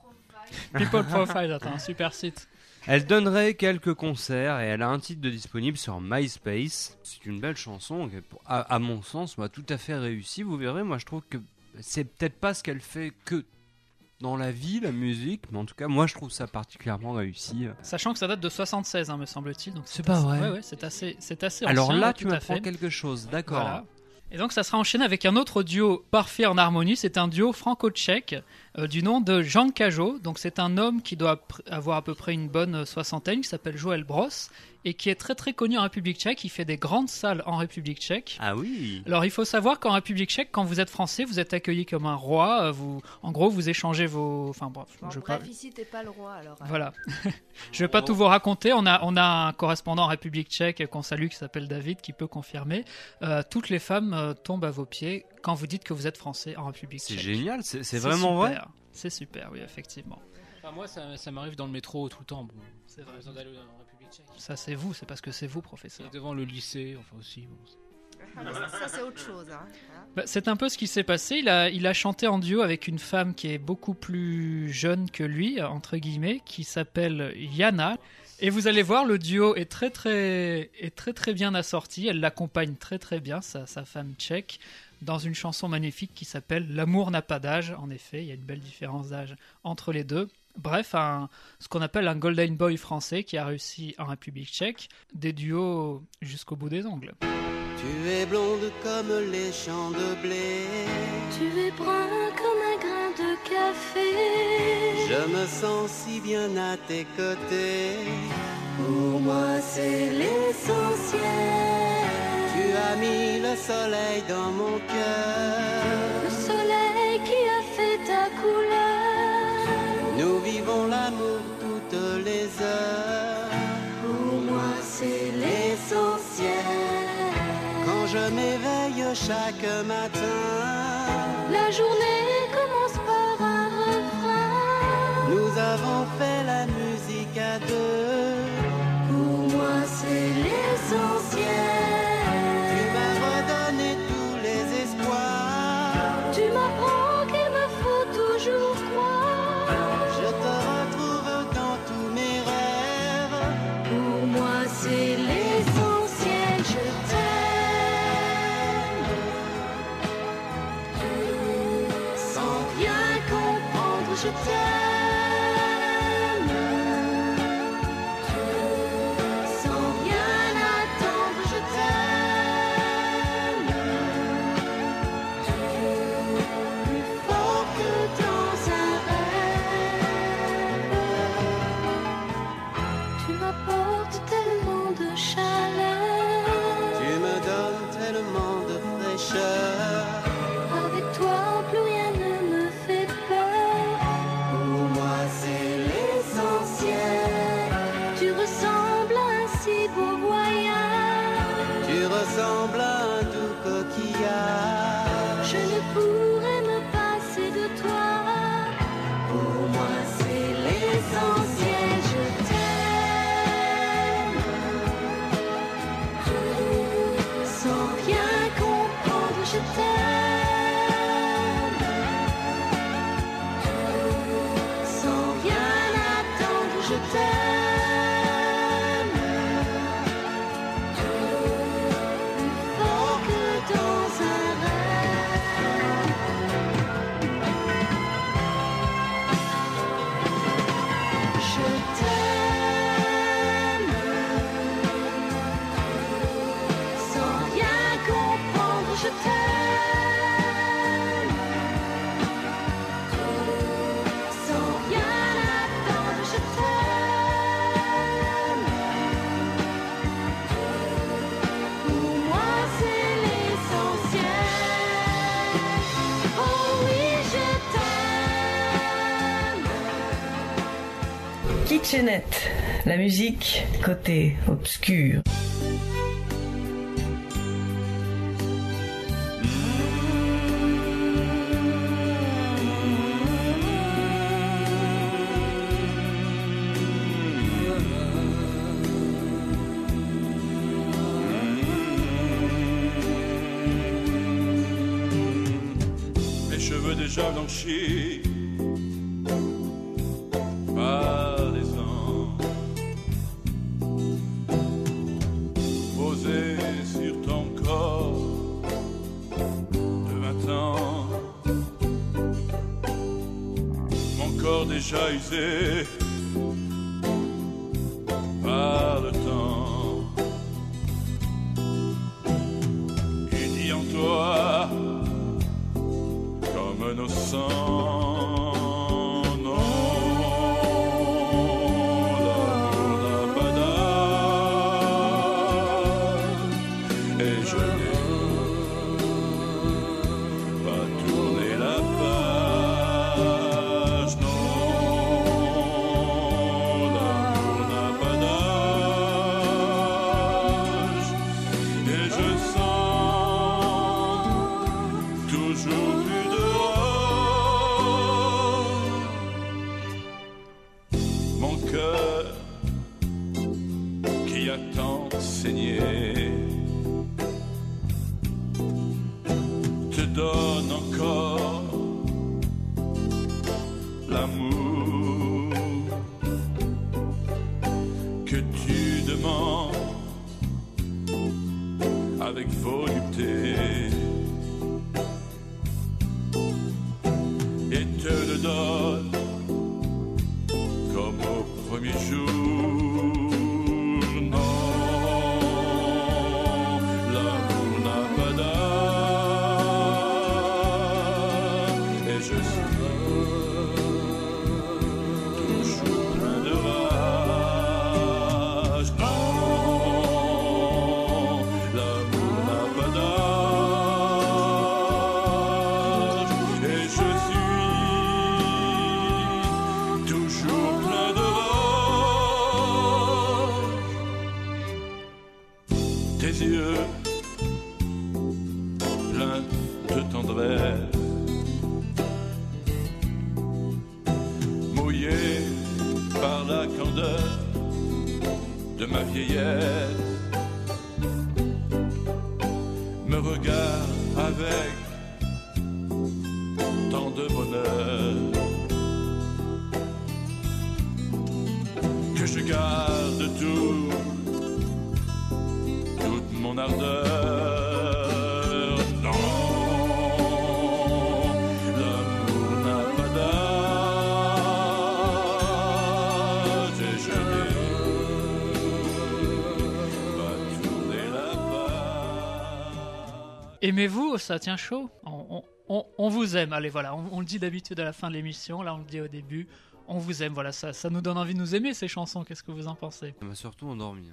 People Profiles, attends, un super site.
Elle donnerait quelques concerts et elle a un titre de disponible sur MySpace. C'est une belle chanson qui, à mon sens, m'a tout à fait réussi. Vous verrez, moi je trouve que c'est peut-être pas ce qu'elle fait que dans la vie, la musique, mais en tout cas, moi je trouve ça particulièrement réussi.
Sachant que ça date de 76, hein, me semble-t-il. Donc
c'est pas vrai.
Ouais, c'est assez ancien.
Alors là, tu m'apprends quelque chose, d'accord.
Voilà. Et donc ça sera enchaîné avec un autre duo parfait en harmonie, c'est un duo franco-tchèque du nom de Jean Cajot. Donc c'est un homme qui doit avoir à peu près une bonne soixantaine, qui s'appelle Joël Bross et qui est très très connu en République tchèque. Il fait des grandes salles en République tchèque.
Ah oui.
Alors il faut savoir qu'en République tchèque, quand vous êtes français, vous êtes accueilli comme un roi. En gros, vous échangez vos... Enfin bref.
Ici t'es pas le roi alors.
Voilà. Je vais pas tout vous raconter. On a un correspondant en République tchèque qu'on salue qui s'appelle David qui peut confirmer. Toutes les femmes tombent à vos pieds quand vous dites que vous êtes français en République tchèque.
C'est génial, c'est vraiment vrai.
C'est super, oui, effectivement.
Enfin, moi, ça m'arrive dans le métro tout le temps. Bon, c'est vrai, besoin d'aller en République tchèque.
Ça, c'est vous, c'est parce que c'est vous, professeur.
Et devant le lycée, enfin aussi. Bon,
ça, c'est autre chose. Hein.
Bah, c'est un peu ce qui s'est passé. Il a chanté en duo avec une femme qui est beaucoup plus jeune que lui, entre guillemets, qui s'appelle Yana. Et vous allez voir, le duo est très très bien assorti. Elle l'accompagne très très bien, sa femme tchèque, dans une chanson magnifique qui s'appelle « L'amour n'a pas d'âge ». En effet, il y a une belle différence d'âge entre les deux. Bref, ce qu'on appelle un golden boy français qui a réussi en République tchèque, des duos jusqu'au bout des ongles.
Tu es blonde comme les champs de blé.
Tu es brun comme un grain de café.
Je me sens si bien à tes côtés.
Pour moi c'est l'essentiel.
Tu as mis le soleil dans mon cœur.
Le soleil qui a fait ta couleur.
Nous vivons l'amour toutes les heures.
Pour moi c'est l'essentiel.
Quand je m'éveille chaque matin,
la journée commence par un refrain.
Nous avons fait la musique à deux.
Pour moi je t'aime. Sans rien attendre, je t'aime. Plus fort que dans un rêve. Tu m'apportes tellement de chaleur.
Tu me donnes tellement de fraîcheur.
Avec toi, plus rien ne me fait peur.
Pour moi, c'est l'essentiel.
Tu ressembles à un si beau voyage.
Tu ressembles à un doux coquillage.
Je ne pourrais me passer de toi.
Pour moi, c'est l'essentiel.
Je t'aime. Sans rien comprendre, je t'aime. Sans rien attendre, je t'aime. Plus fort que dans un rêve. Je t'aime. Sans rien comprendre, je t'aime. Sans rien attendre, je t'aime. Pour moi, c'est l'essentiel. Oh oui, je t'aime.
Kitchenette, la musique côté obscur.
Mes cheveux déjà blanchis par les ans, posés sur ton corps de 20 ans, mon corps déjà usé par le temps, uni en toi comme nos sangs. Non, l'amour n'a pas d'âge, et je n'ai pas tourné la page. Non, l'amour n'a pas d'âge, et je sens toujours plus dehors mon cœur qui a tant saigné te donne encore l'amour que tu demandes avec volupté. Et te le donne comme au premier jour. Non, l'amour n'a pas d'âge, et je suis toujours plein de rage. Non, l'amour n'a pas d'âge, et je suis toujours plein de rage. Tes yeux pleins de tendresse, mouillés par la candeur de ma vieillesse, me regardent avec tant de bonheur que je garde toute mon ardeur. Non, l'amour n'a pas d'âge,
Aimez-vous, ça tient chaud. On vous aime. Allez, voilà, on le dit d'habitude à la fin de l'émission, là on le dit au début. On vous aime, voilà, ça nous donne envie de nous aimer ces chansons. Qu'est-ce que vous en pensez?
Ça m'a surtout endormi.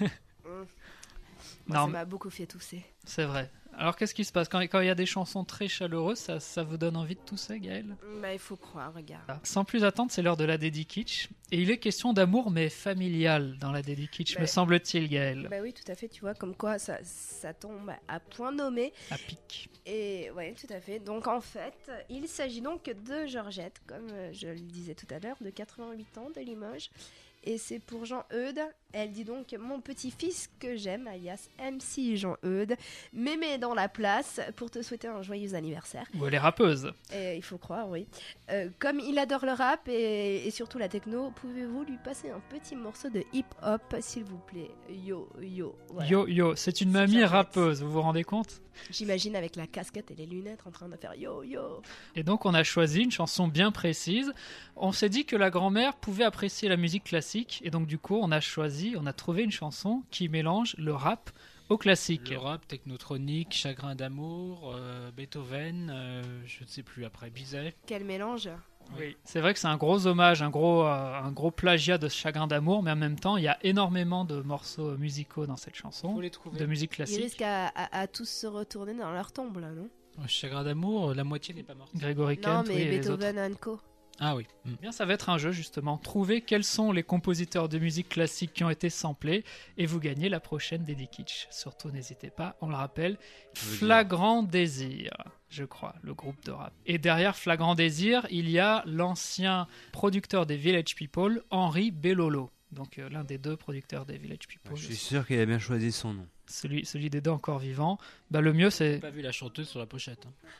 Moi, ça m'a beaucoup fait tousser.
C'est vrai. Alors qu'est-ce qui se passe quand il y a des chansons très chaleureuses, ça vous donne envie de tousser, Gaëlle?
Bah, il faut croire, regarde.
Sans plus attendre, c'est l'heure de la Dédi Kitsch. Et il est question d'amour, mais familial dans la Dédi Kitsch, me semble-t-il, Gaëlle.
Bah oui, tout à fait, tu vois, comme quoi ça tombe à point nommé.
À pic.
Et ouais, tout à fait. Donc en fait, il s'agit donc de Georgette, comme je le disais tout à l'heure, de 88 ans, de Limoges. Et c'est pour Jean-Eudes. Elle dit donc: mon petit-fils que j'aime, alias MC Jean-Eudes, m'aimait dans la place pour te souhaiter un joyeux anniversaire.
Ou elle est rappeuse.
Il faut croire, oui. Comme il adore le rap et surtout la techno, pouvez-vous lui passer un petit morceau de hip-hop, s'il vous plaît? Yo, yo. Voilà.
Yo, yo. C'est une mamie rappeuse, vous vous rendez compte?
J'imagine avec la casquette et les lunettes en train de faire yo, yo.
Et donc on a choisi une chanson bien précise. On s'est dit que la grand-mère pouvait apprécier la musique classique. Et donc du coup, on a trouvé une chanson qui mélange le rap au classique.
Le rap, technotronique, Chagrin d'amour, Beethoven, je ne sais plus après, Bizet.
Quel mélange!
Oui, c'est vrai que c'est un gros hommage, un gros plagiat de Chagrin d'amour, mais en même temps, il y a énormément de morceaux musicaux dans cette chanson,
faut les trouver.
de musique classique.
Ils risquent à tous se retourner dans leur tombe, là, non?
Chagrin d'amour, la moitié n'est pas morte.
Grégory Kent,
non, mais
oui,
Beethoven & Co.
Ah oui.
Bien, ça va être un jeu justement. Trouver quels sont les compositeurs de musique classique qui ont été samplés et vous gagnez la prochaine Dédi Kitsch. Surtout, n'hésitez pas, on le rappelle, Flagrant Désir, je crois, le groupe de rap. Et derrière Flagrant Désir, il y a l'ancien producteur des Village People, Henri Bellolo. Donc l'un des deux producteurs des Village People.
Je suis sûr qu'il a bien choisi son nom.
Celui des deux encore vivants. Bah, le mieux c'est...
J'ai pas vu la chanteuse sur la pochette.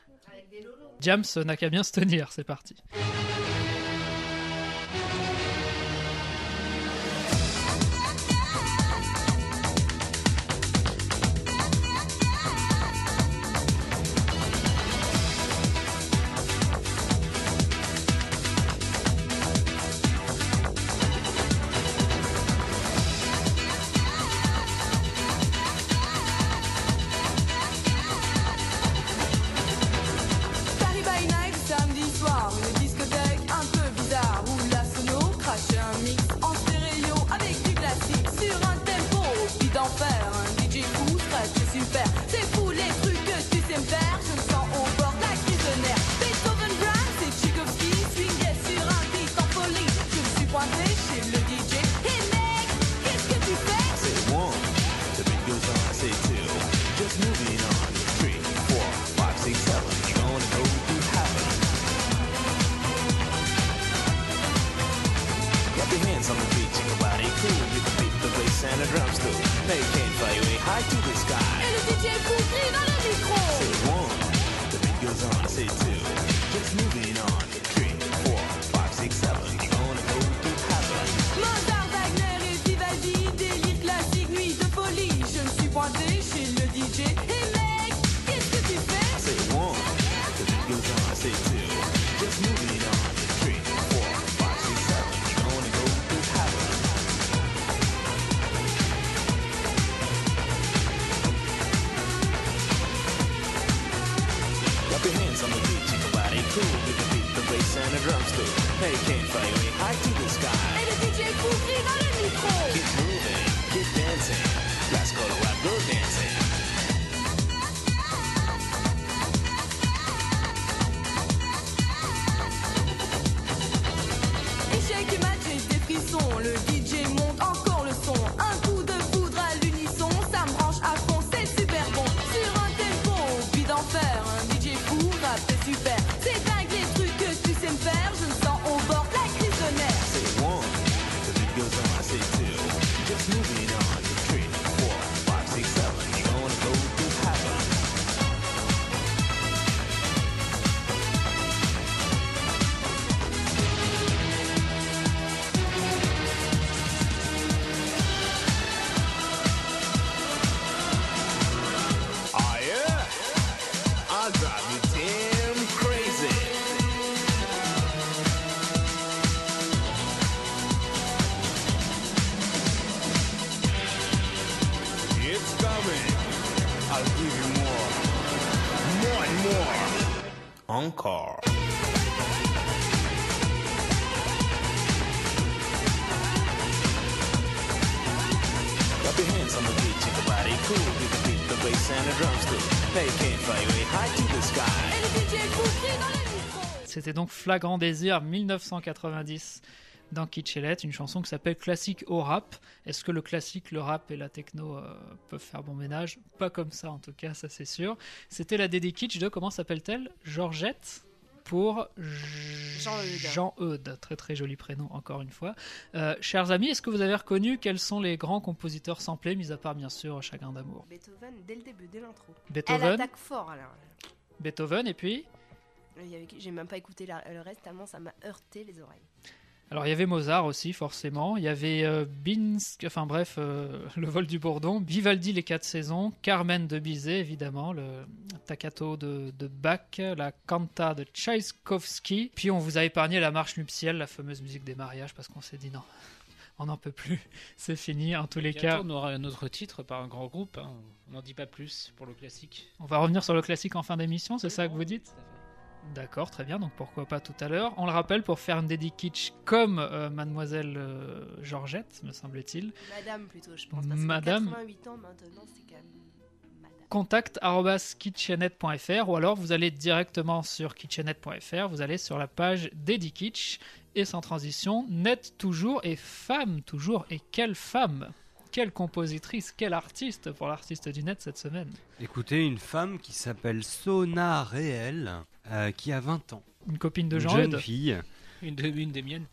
James n'a qu'à bien se tenir, c'est parti.
Just moving on, 3, 4, 5, 6, 7. Encore. Clap your hands on the beat, shake the body cool. You can beat the bass and the drums too. They can't fly way high to the sky.
Et le DJ crie dans les micros.
C'était donc Flagrant Désir 1990 dans Kitchenette, une chanson qui s'appelle Classique au rap. Est-ce que le classique, le rap et la techno peuvent faire bon ménage? Pas comme ça en tout cas, ça c'est sûr. C'était la Dédé Kitsch de, comment s'appelle-t-elle? Georgette pour Jean-Eudes. Très très joli prénom encore une fois. Chers amis, est-ce que vous avez reconnu quels sont les grands compositeurs samplés, mis à part bien sûr Chagrin d'amour?
Beethoven dès le début, dès l'intro.
Beethoven.
Elle attaque fort alors.
Beethoven et puis
j'ai même pas écouté le reste tellement ça m'a heurté les oreilles.
Alors il y avait Mozart aussi forcément, il y avait le vol du Bourdon, Vivaldi les 4 saisons, Carmen de Bizet évidemment, le Taccato de Bach, la Canta de Tchaïkovski, puis on vous a épargné la marche nuptiale, la fameuse musique des mariages, parce qu'on s'est dit non, on n'en peut plus, c'est fini en tous les cas.
On aura un autre titre par un grand groupe, hein. On n'en dit pas plus pour le classique.
On va revenir sur le classique en fin d'émission, c'est ça que vous dites ? D'accord, très bien, donc pourquoi pas tout à l'heure. On le rappelle, pour faire une dédicace kitsch comme Mademoiselle Georgette, me semble-t-il.
Madame plutôt, je pense. Parce
Madame.
Que 88 ans maintenant, c'est quand même madame.
Contact@kitchenette.fr ou alors vous allez directement sur kitchenette.fr, vous allez sur la page dédicace kitsch et sans transition, net toujours et femme toujours. Et quelle femme! Quelle compositrice, quelle artiste pour l'artiste du net cette semaine.
Écoutez, une femme qui s'appelle Sona Réel, qui a 20 ans.
Une copine de
Une
Jean-Eudes.
jeune fille.
Une des miennes.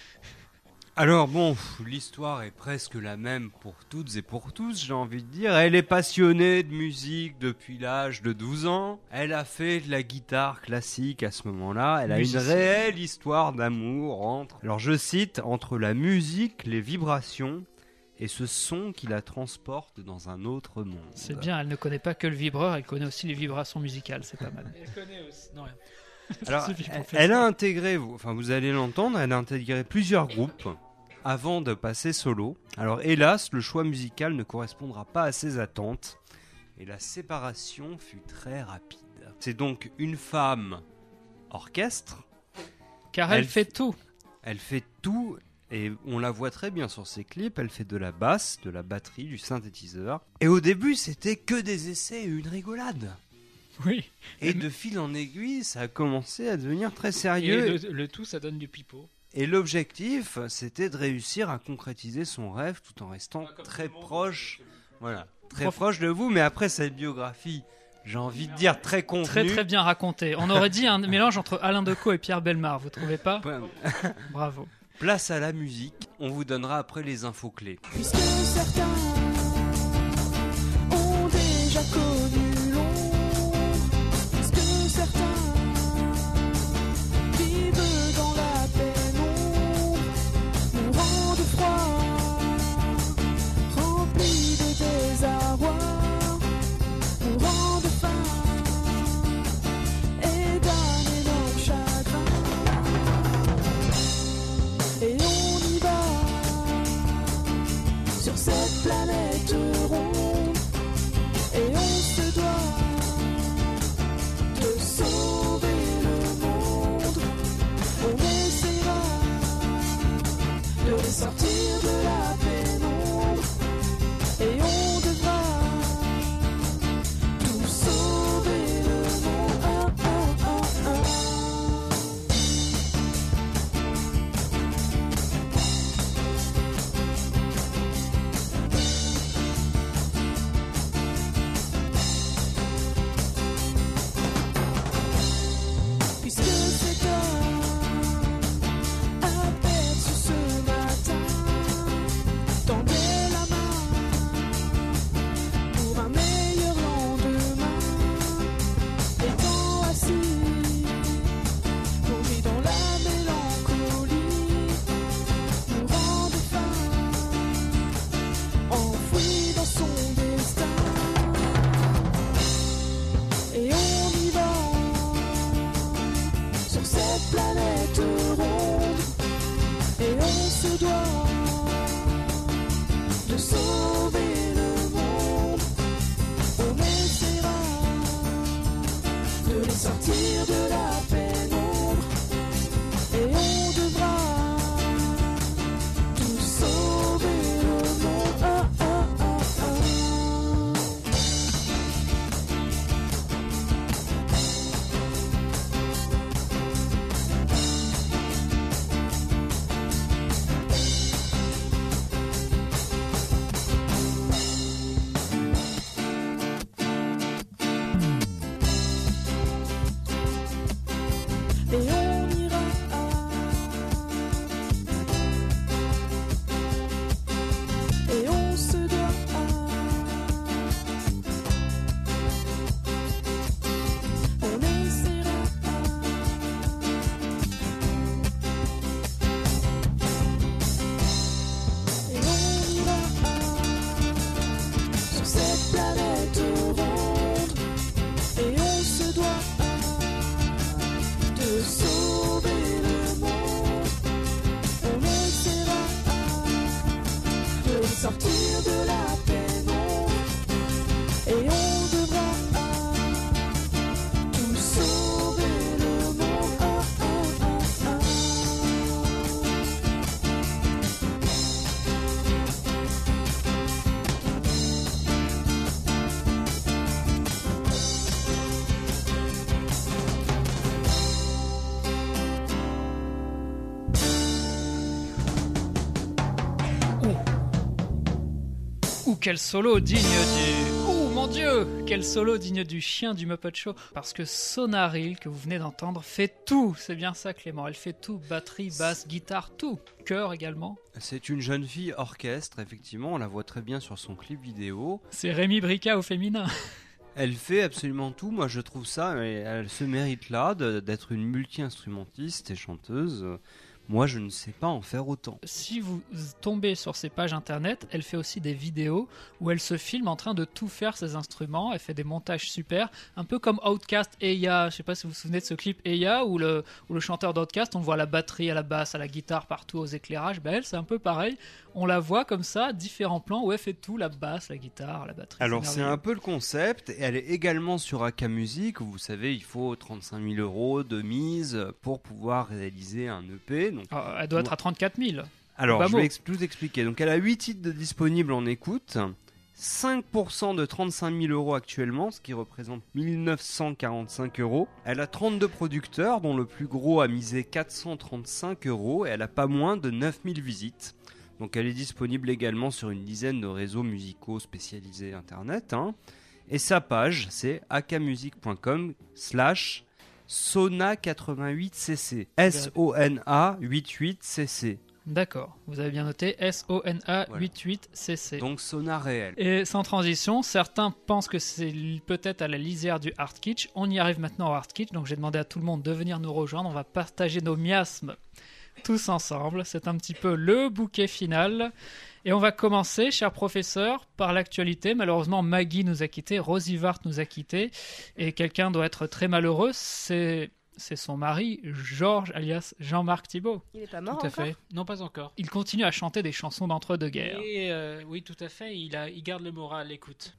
Alors bon, l'histoire est presque la même pour toutes et pour tous, j'ai envie de dire. Elle est passionnée de musique depuis l'âge de 12 ans. Elle a fait de la guitare classique à ce moment-là. Elle a une réelle histoire d'amour entre, alors je cite, entre la musique, les vibrations et ce son qui la transporte dans un autre monde.
C'est bien, elle ne connaît pas que le vibreur, elle connaît aussi les vibrations musicales, c'est pas mal.
Elle connaît aussi. Non, rien.
Alors, elle a intégré, vous allez l'entendre, elle a intégré plusieurs groupes avant de passer solo. Alors hélas, le choix musical ne correspondra pas à ses attentes et la séparation fut très rapide. C'est donc une femme orchestre.
Car elle fait tout.
Elle fait tout. Et on la voit très bien sur ses clips, elle fait de la basse, de la batterie, du synthétiseur. Et au début, c'était que des essais et une rigolade.
Oui.
Et de fil en aiguille, ça a commencé à devenir très sérieux.
Et le tout, ça donne du pipeau.
Et l'objectif, c'était de réussir à concrétiser son rêve tout en restant très proche. Voilà, très proche de vous. Mais après cette biographie, j'ai envie de dire très contenue.
Très très bien racontée. On aurait dit un mélange entre Alain Decaux et Pierre Bellemare, vous trouvez pas? Bravo.
Place à la musique, on vous donnera après les infos clés.
Puisque certains ont déjà connu l'ombre, puisque certains vivent dans la pénombre, mourant de froid, remplis de désarroi, mourant de faim et d'un énorme chagrin. Et on y va sur cette planète ronde, et on se doit de sauver le monde. On essaiera de les sortir de la pénombre, et on devra tout sauver le monde. Puisque cet homme aperçu ce matin tendait la main pour un meilleur lendemain, étant assis, plongé dans la mélancolie, mourant de faim, enfoui dans son destin. Et on y va sur cette planète ronde, et on se doit de sauver le monde. On essaiera de les sortir de la
Quel solo digne du... Oh mon Dieu, quel solo digne du chien du Muppet Show. Parce que Sonaril, que vous venez d'entendre, fait tout. C'est bien ça, Clément. Elle fait tout. Batterie, basse, guitare, tout. Chœur également.
C'est une jeune fille orchestre, effectivement. On la voit très bien sur son clip vidéo.
C'est Rémi Brica au féminin.
Elle fait absolument tout. Moi, je trouve ça. Et elle se mérite là d'être une multi-instrumentiste et chanteuse. Moi, je ne sais pas en faire autant.
Si vous tombez sur ses pages internet, elle fait aussi des vidéos où elle se filme en train de tout faire ses instruments. Elle fait des montages super, un peu comme Outkast Eya. Je sais pas si vous vous souvenez de ce clip Eya où le chanteur d'Outkast, on voit la batterie, à la basse, à la guitare, partout aux éclairages. Ben elle, c'est un peu pareil. On la voit comme ça, différents plans où elle fait tout, la basse, la guitare, la batterie.
Alors c'est un peu le concept. Et elle est également sur AK Music. Vous savez, il faut 35 000 € de mise pour pouvoir réaliser un EP. Donc,
elle doit être à 34 000.
Alors, je vais vous expliquer. Donc, elle a 8 titres disponibles en écoute, 5% de 35 000 € actuellement, ce qui représente 1945 €. Elle a 32 producteurs, dont le plus gros a misé 435 €, et elle a pas moins de 9000 visites. Donc, elle est disponible également sur une dizaine de réseaux musicaux spécialisés internet. Et sa page, c'est akmusic.com/Sona88cc. SONA88cc.
D'accord, vous avez bien noté SONA88cc.
Donc Sona réel.
Et sans transition, certains pensent que c'est peut-être à la lisière du Art Kitsch. On y arrive maintenant au Art Kitsch, donc j'ai demandé à tout le monde de venir nous rejoindre. On va partager nos miasmes tous ensemble. C'est un petit peu le bouquet final. Et on va commencer, cher professeur, par l'actualité. Malheureusement, Maggie nous a quittés, Rosie Vart nous a quittés, et quelqu'un doit être très malheureux, c'est son mari, Georges, alias Jean-Marc Thibault.
Il est pas mort
Tout à
encore
fait. Non, pas encore.
Il continue à chanter des chansons d'entre-deux-guerres.
Et oui, tout à fait. Il garde le moral, écoute.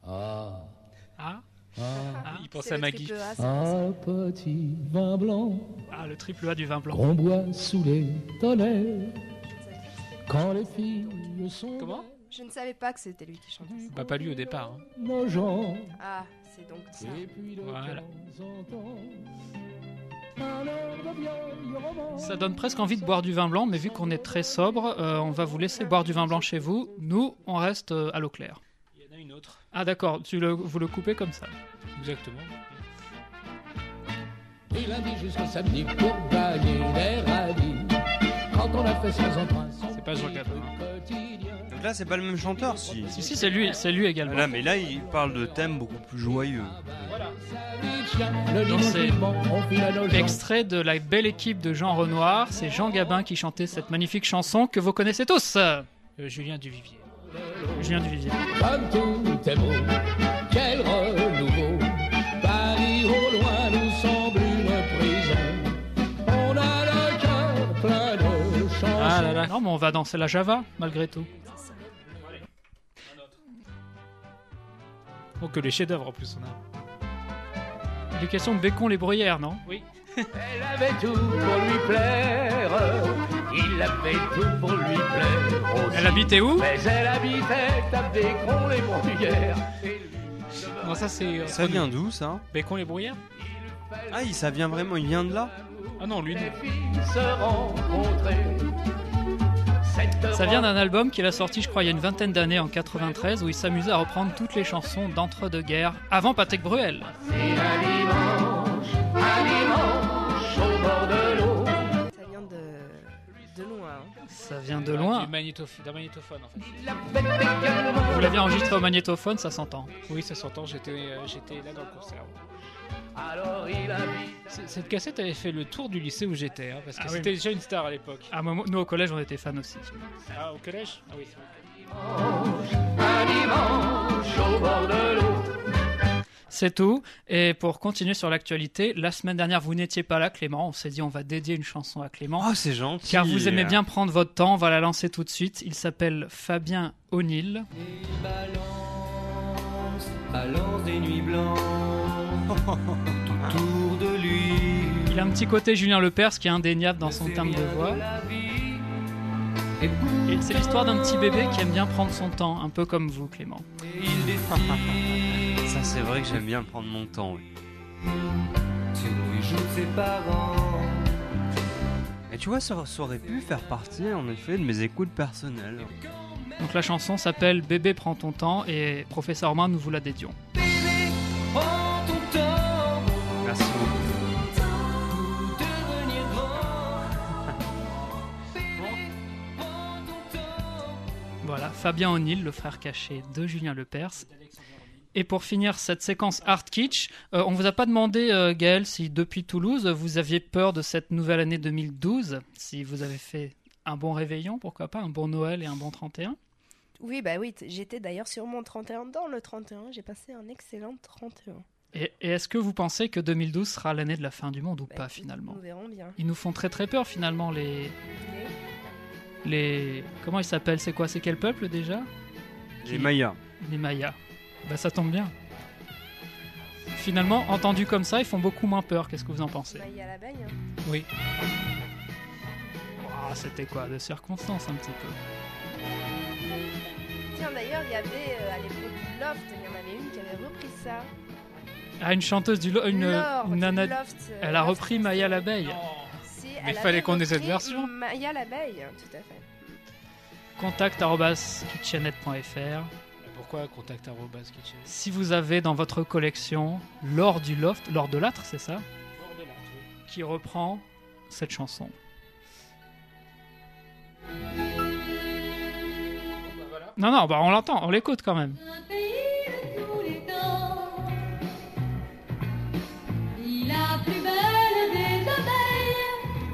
Il pense à Maggie.
Un petit vin blanc.
Ah, le triple A du vin blanc.
Qu'on boit sous les tonnerres. Quand les filles sont...
Comment ?
Je ne savais pas que c'était lui qui chantait ça.
Bah, pas lui au départ.
Nos gens.
Ah, c'est donc ça.
Et puis de
Voilà.
temps en temps, un air de vieille romance.
Ça donne presque envie de boire du vin blanc, mais vu qu'on est très sobre, on va vous laisser boire du vin blanc chez vous. Nous, on reste à l'eau claire.
Il y en a une autre.
Ah d'accord, vous le coupez comme ça.
Exactement.
Et lundi jusqu'au samedi pour gagner les rallyes. Quand on a fait sans emprunt,
C'est pas Jean Gabin.
Donc là, c'est pas le même chanteur, si.
Si, c'est lui également.
Là, mais là, il parle de thèmes beaucoup plus joyeux.
Donc c'est extrait de la belle équipe de Jean Renoir. C'est Jean Gabin qui chantait cette magnifique chanson que vous connaissez tous.
Julien Duvivier.
Julien Duvivier.
Comme tout est beau, quel renouveau. Paris au loin nous semble une prison. On a le cœur plein de chansons.
Ah là là. Non, mais on va danser la Java, malgré tout.
Oh, que les chefs-d'œuvre en plus, on a.
Il est question de Bécon les bruyères, non?
Oui.
Elle avait tout pour lui plaire. Il avait tout pour lui plaire aussi.
Elle habitait où?
Mais elle habitait à Bécon les bruyères.
Non, ça c'est.
Ça vient d'où, ça?
Bécon les bruyères?
Ah, ça vient vraiment, il vient de là?
Ah non, lui non.
Ça vient d'un album qu'il a sorti, je crois, il y a une vingtaine d'années, en 93, où il s'amusait à reprendre toutes les chansons d'entre-deux-guerres, avant Patrick Bruel.
C'est un dimanche au bord de l'eau.
Ça vient de loin. Hein.
Ça vient de loin.
D'un magnétophone en fait.
Vous l'aviez enregistré au magnétophone, ça s'entend.
Oui, ça s'entend, j'étais là dans le concert.
Alors il a
Cette cassette avait fait le tour du lycée où j'étais, hein, parce que
Ah
c'était
oui.
déjà une star à l'époque.
Ah, nous au collège, on était fans aussi.
Ah, au collège? Ah oui, c'est vrai.
un dimanche au bord de l'eau.
C'est tout. Et pour continuer sur l'actualité, la semaine dernière, vous n'étiez pas là, Clément. On s'est dit, on va dédier une chanson à Clément.
Oh, c'est gentil.
Car vous aimez bien prendre votre temps. On va la lancer tout de suite. Il s'appelle Fabien O'Neill.
Balance des nuits blanches autour de lui.
Il a un petit côté Julien Lepers qui est indéniable dans son timbre de voix. Et c'est l'histoire d'un petit bébé qui aime bien prendre son temps, un peu comme vous, Clément.
Ça, c'est vrai que j'aime bien prendre mon temps, oui.
Sur les joues de ses parents.
Et tu vois, ça aurait pu faire partie, en effet, de mes écoutes personnelles.
Donc la chanson s'appelle Bébé prends ton temps et Professeur Romain, nous vous la dédions.
Prends ton temps
Merci beaucoup.
pour devenir grand.
Voilà, Fabien O'Neill, le frère caché de Julien Lepers. Et pour finir cette séquence art kitsch, on vous a pas demandé, Gaël, si depuis Toulouse, vous aviez peur de cette nouvelle année 2012, si vous avez fait un bon réveillon, pourquoi pas, un bon Noël et un bon 31.
Oui, bah oui, j'étais d'ailleurs sur mon 31 dans le 31, j'ai passé un excellent 31.
Et est-ce que vous pensez que 2012 sera l'année de la fin du monde ou pas finalement ?
Nous verrons bien.
Ils nous font très très peur finalement, les... Comment ils s'appellent ? C'est quoi ? C'est quel peuple déjà ?
Les Mayas.
Les Mayas. Bah ça tombe bien. Finalement, entendus comme ça, ils font beaucoup moins peur. Qu'est-ce que vous en pensez ?
Maille à l'abeille.
Oui. Oh, c'était quoi ? De circonstances un petit peu.
Tiens, d'ailleurs, il y avait à l'époque du Loft, il y en avait une qui avait repris ça.
Ah, une chanteuse du
Laure,
une nana.
du Loft,
Elle a repris Maya l'abeille.
Si,
Mais
elle
il fallait
avait
qu'on ait cette
repris
version.
Maya l'abeille, tout à fait.
contact@kitchenette.fr.
Pourquoi contact@kitchen?
Si vous avez dans votre collection Laure du Loft, Laure de Lattre, c'est ça ? Qui reprend cette chanson. Non, bah on l'entend, on l'écoute quand même.
La plus belle des abeilles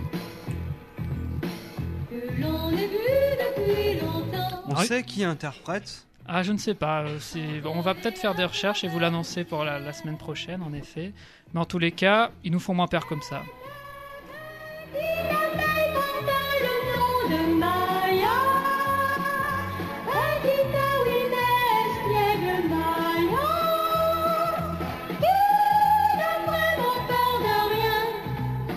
que l'on ait vue depuis longtemps.
On sait qui interprète?
Ah, je ne sais pas. On va peut-être faire des recherches et vous l'annoncer pour la semaine prochaine, en effet. Mais en tous les cas, ils nous font moins peur comme ça.
L'abeille porte le nom de Maya, petite Winnet, espiègle Maya, qui n'a vraiment peur de rien,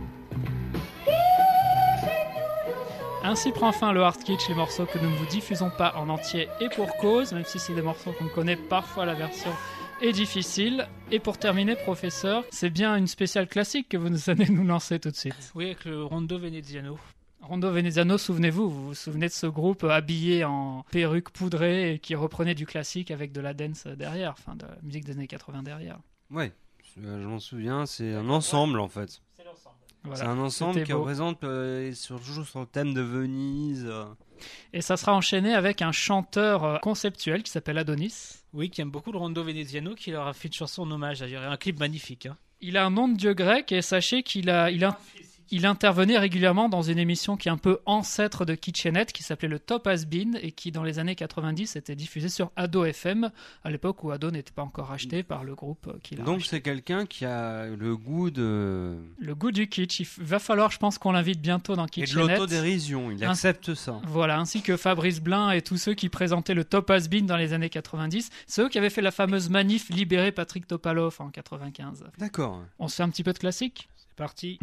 qui sait toujours.
Ainsi prend fin le Hard Kitsch, les morceaux que nous ne vous diffusons pas en entier et pour cause, même si c'est des morceaux qu'on connaît, parfois la version est difficile. Et pour terminer, professeur, c'est bien une spéciale classique que vous allez nous lancer tout de suite.
Oui, avec le Rondo Veneziano.
Rondo Veneziano, souvenez-vous, vous vous souvenez de ce groupe habillé en perruque poudrée et qui reprenait du classique avec de la dance derrière, enfin de la musique des années 80 derrière.
Ouais, je m'en souviens, c'est un ensemble en fait.
Voilà,
c'est un ensemble
c'était
qui
beau.
représente toujours sur le thème de Venise.
Et ça sera enchaîné avec un chanteur conceptuel qui s'appelle Adonis.
Oui, qui aime beaucoup le Rondo Veneziano, qui leur a fait une chanson en hommage d'ailleurs, et un clip magnifique. Hein.
Il a un nom de dieu grec et sachez qu'il intervenait régulièrement dans une émission qui est un peu ancêtre de Kitchenette, qui s'appelait le Top Has Been et qui dans les années 90 était diffusée sur Ado FM, à l'époque où Ado n'était pas encore racheté par le groupe qui l'a
Donc
racheté.
c'est quelqu'un qui a le goût de...
Le goût du kitsch. Il va falloir, je pense, qu'on l'invite bientôt dans
Et de
Kitchenette.
l'autodérision, il accepte ça.
Voilà, ainsi que Fabrice Blin et tous ceux qui présentaient le Top Has Been dans les années 90. C'est eux qui avaient fait la fameuse manif Libérer Patrick Topalov en 95.
D'accord.
On se fait un petit peu de classique ?
C'est parti.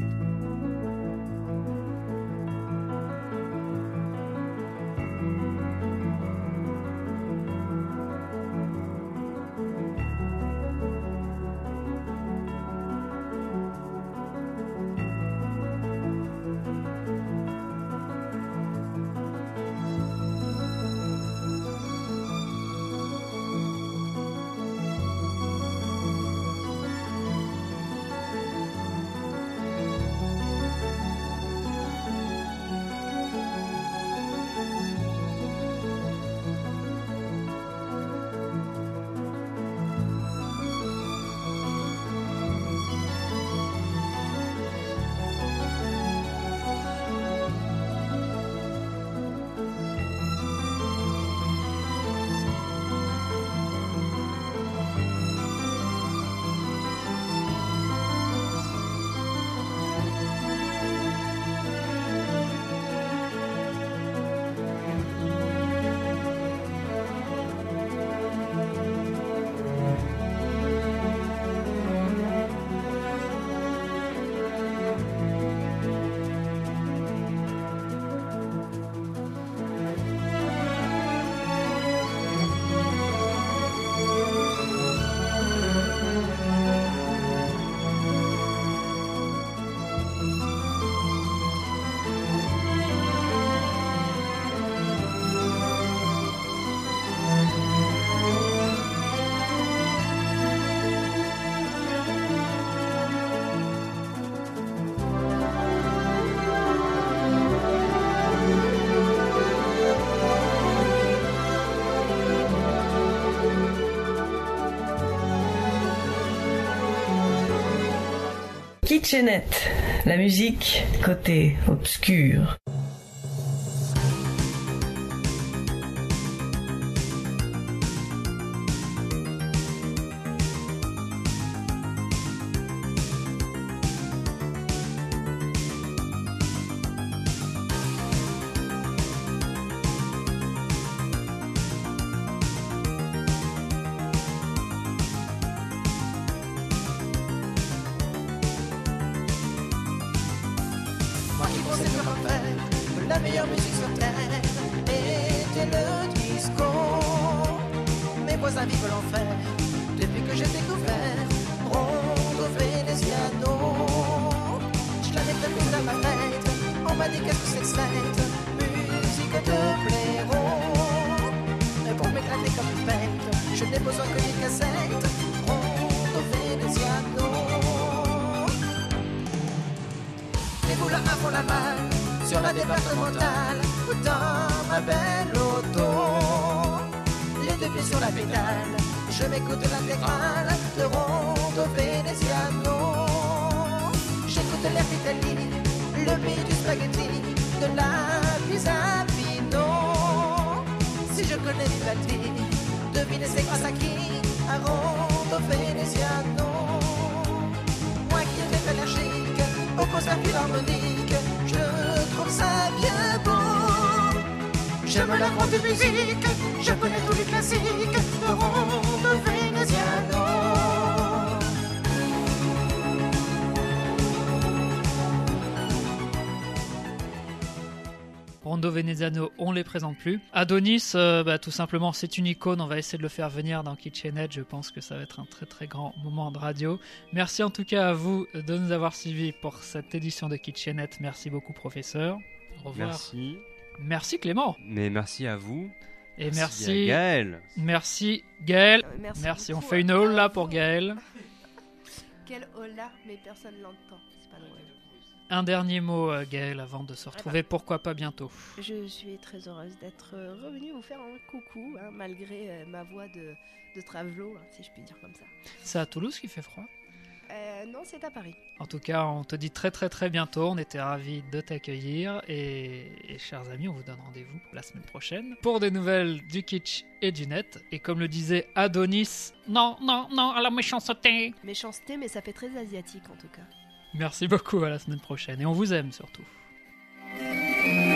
Kitchenette, la musique côté obscur.
La meilleure musique sur terre était le disco. Mes voisins vivent l'enfer depuis que j'ai découvert Rondo Veneziano. Je l'avais prévu dans ma fête, on m'a dit qu'est-ce que c'est que cette musique de blaireau. Et pour m'éclater comme une bête, je n'ai besoin que d'une cassette Rondo Veneziano. Les boules à fond la malle sur la départementale, dans ma belle auto. Les deux pieds sur la pédale, je m'écoute l'intégrale de Rondo Veneziano. J'écoute l'air d'Italie, le pays du spaghetti, de la pizza Pino. Si je connais Vivaldi, devinez c'est grâce à qui? À Rondo Veneziano. Moi qui étais allergique au concert philharmonique, je trouve ça bien beau. J'aime la grande musique, je connais tous les classiques de Rondo Veneziano.
Rondo Veneziano, on les présente plus. Adonis, tout simplement, c'est une icône. On va essayer de le faire venir dans Kitchenette. Je pense que ça va être un très très grand moment de radio. Merci en tout cas à vous de nous avoir suivis pour cette édition de Kitchenette. Merci beaucoup, professeur. Au revoir.
Merci.
Merci Clément.
Mais merci à vous.
Et merci
à Gaël.
Merci Gaël.
Merci
On
beaucoup,
fait une hola pour Gaël.
Quel hola, mais personne l'entend. C'est pas drôle.
Un dernier mot, Gaël, avant de se retrouver, pourquoi pas bientôt.
Je suis très heureuse d'être revenue vous faire un coucou, hein, malgré ma voix de travelot, si je puis dire comme ça.
C'est à Toulouse qu'il fait froid?
Non, c'est à Paris.
En tout cas, on te dit très très très bientôt. On était ravis de t'accueillir. Et chers amis, on vous donne rendez-vous la semaine prochaine pour des nouvelles du kitsch et du net. Et comme le disait Adonis, non, non, non, à la méchanceté.
Méchanceté, mais ça fait très asiatique en tout cas.
Merci beaucoup, à la semaine prochaine. Et on vous aime surtout.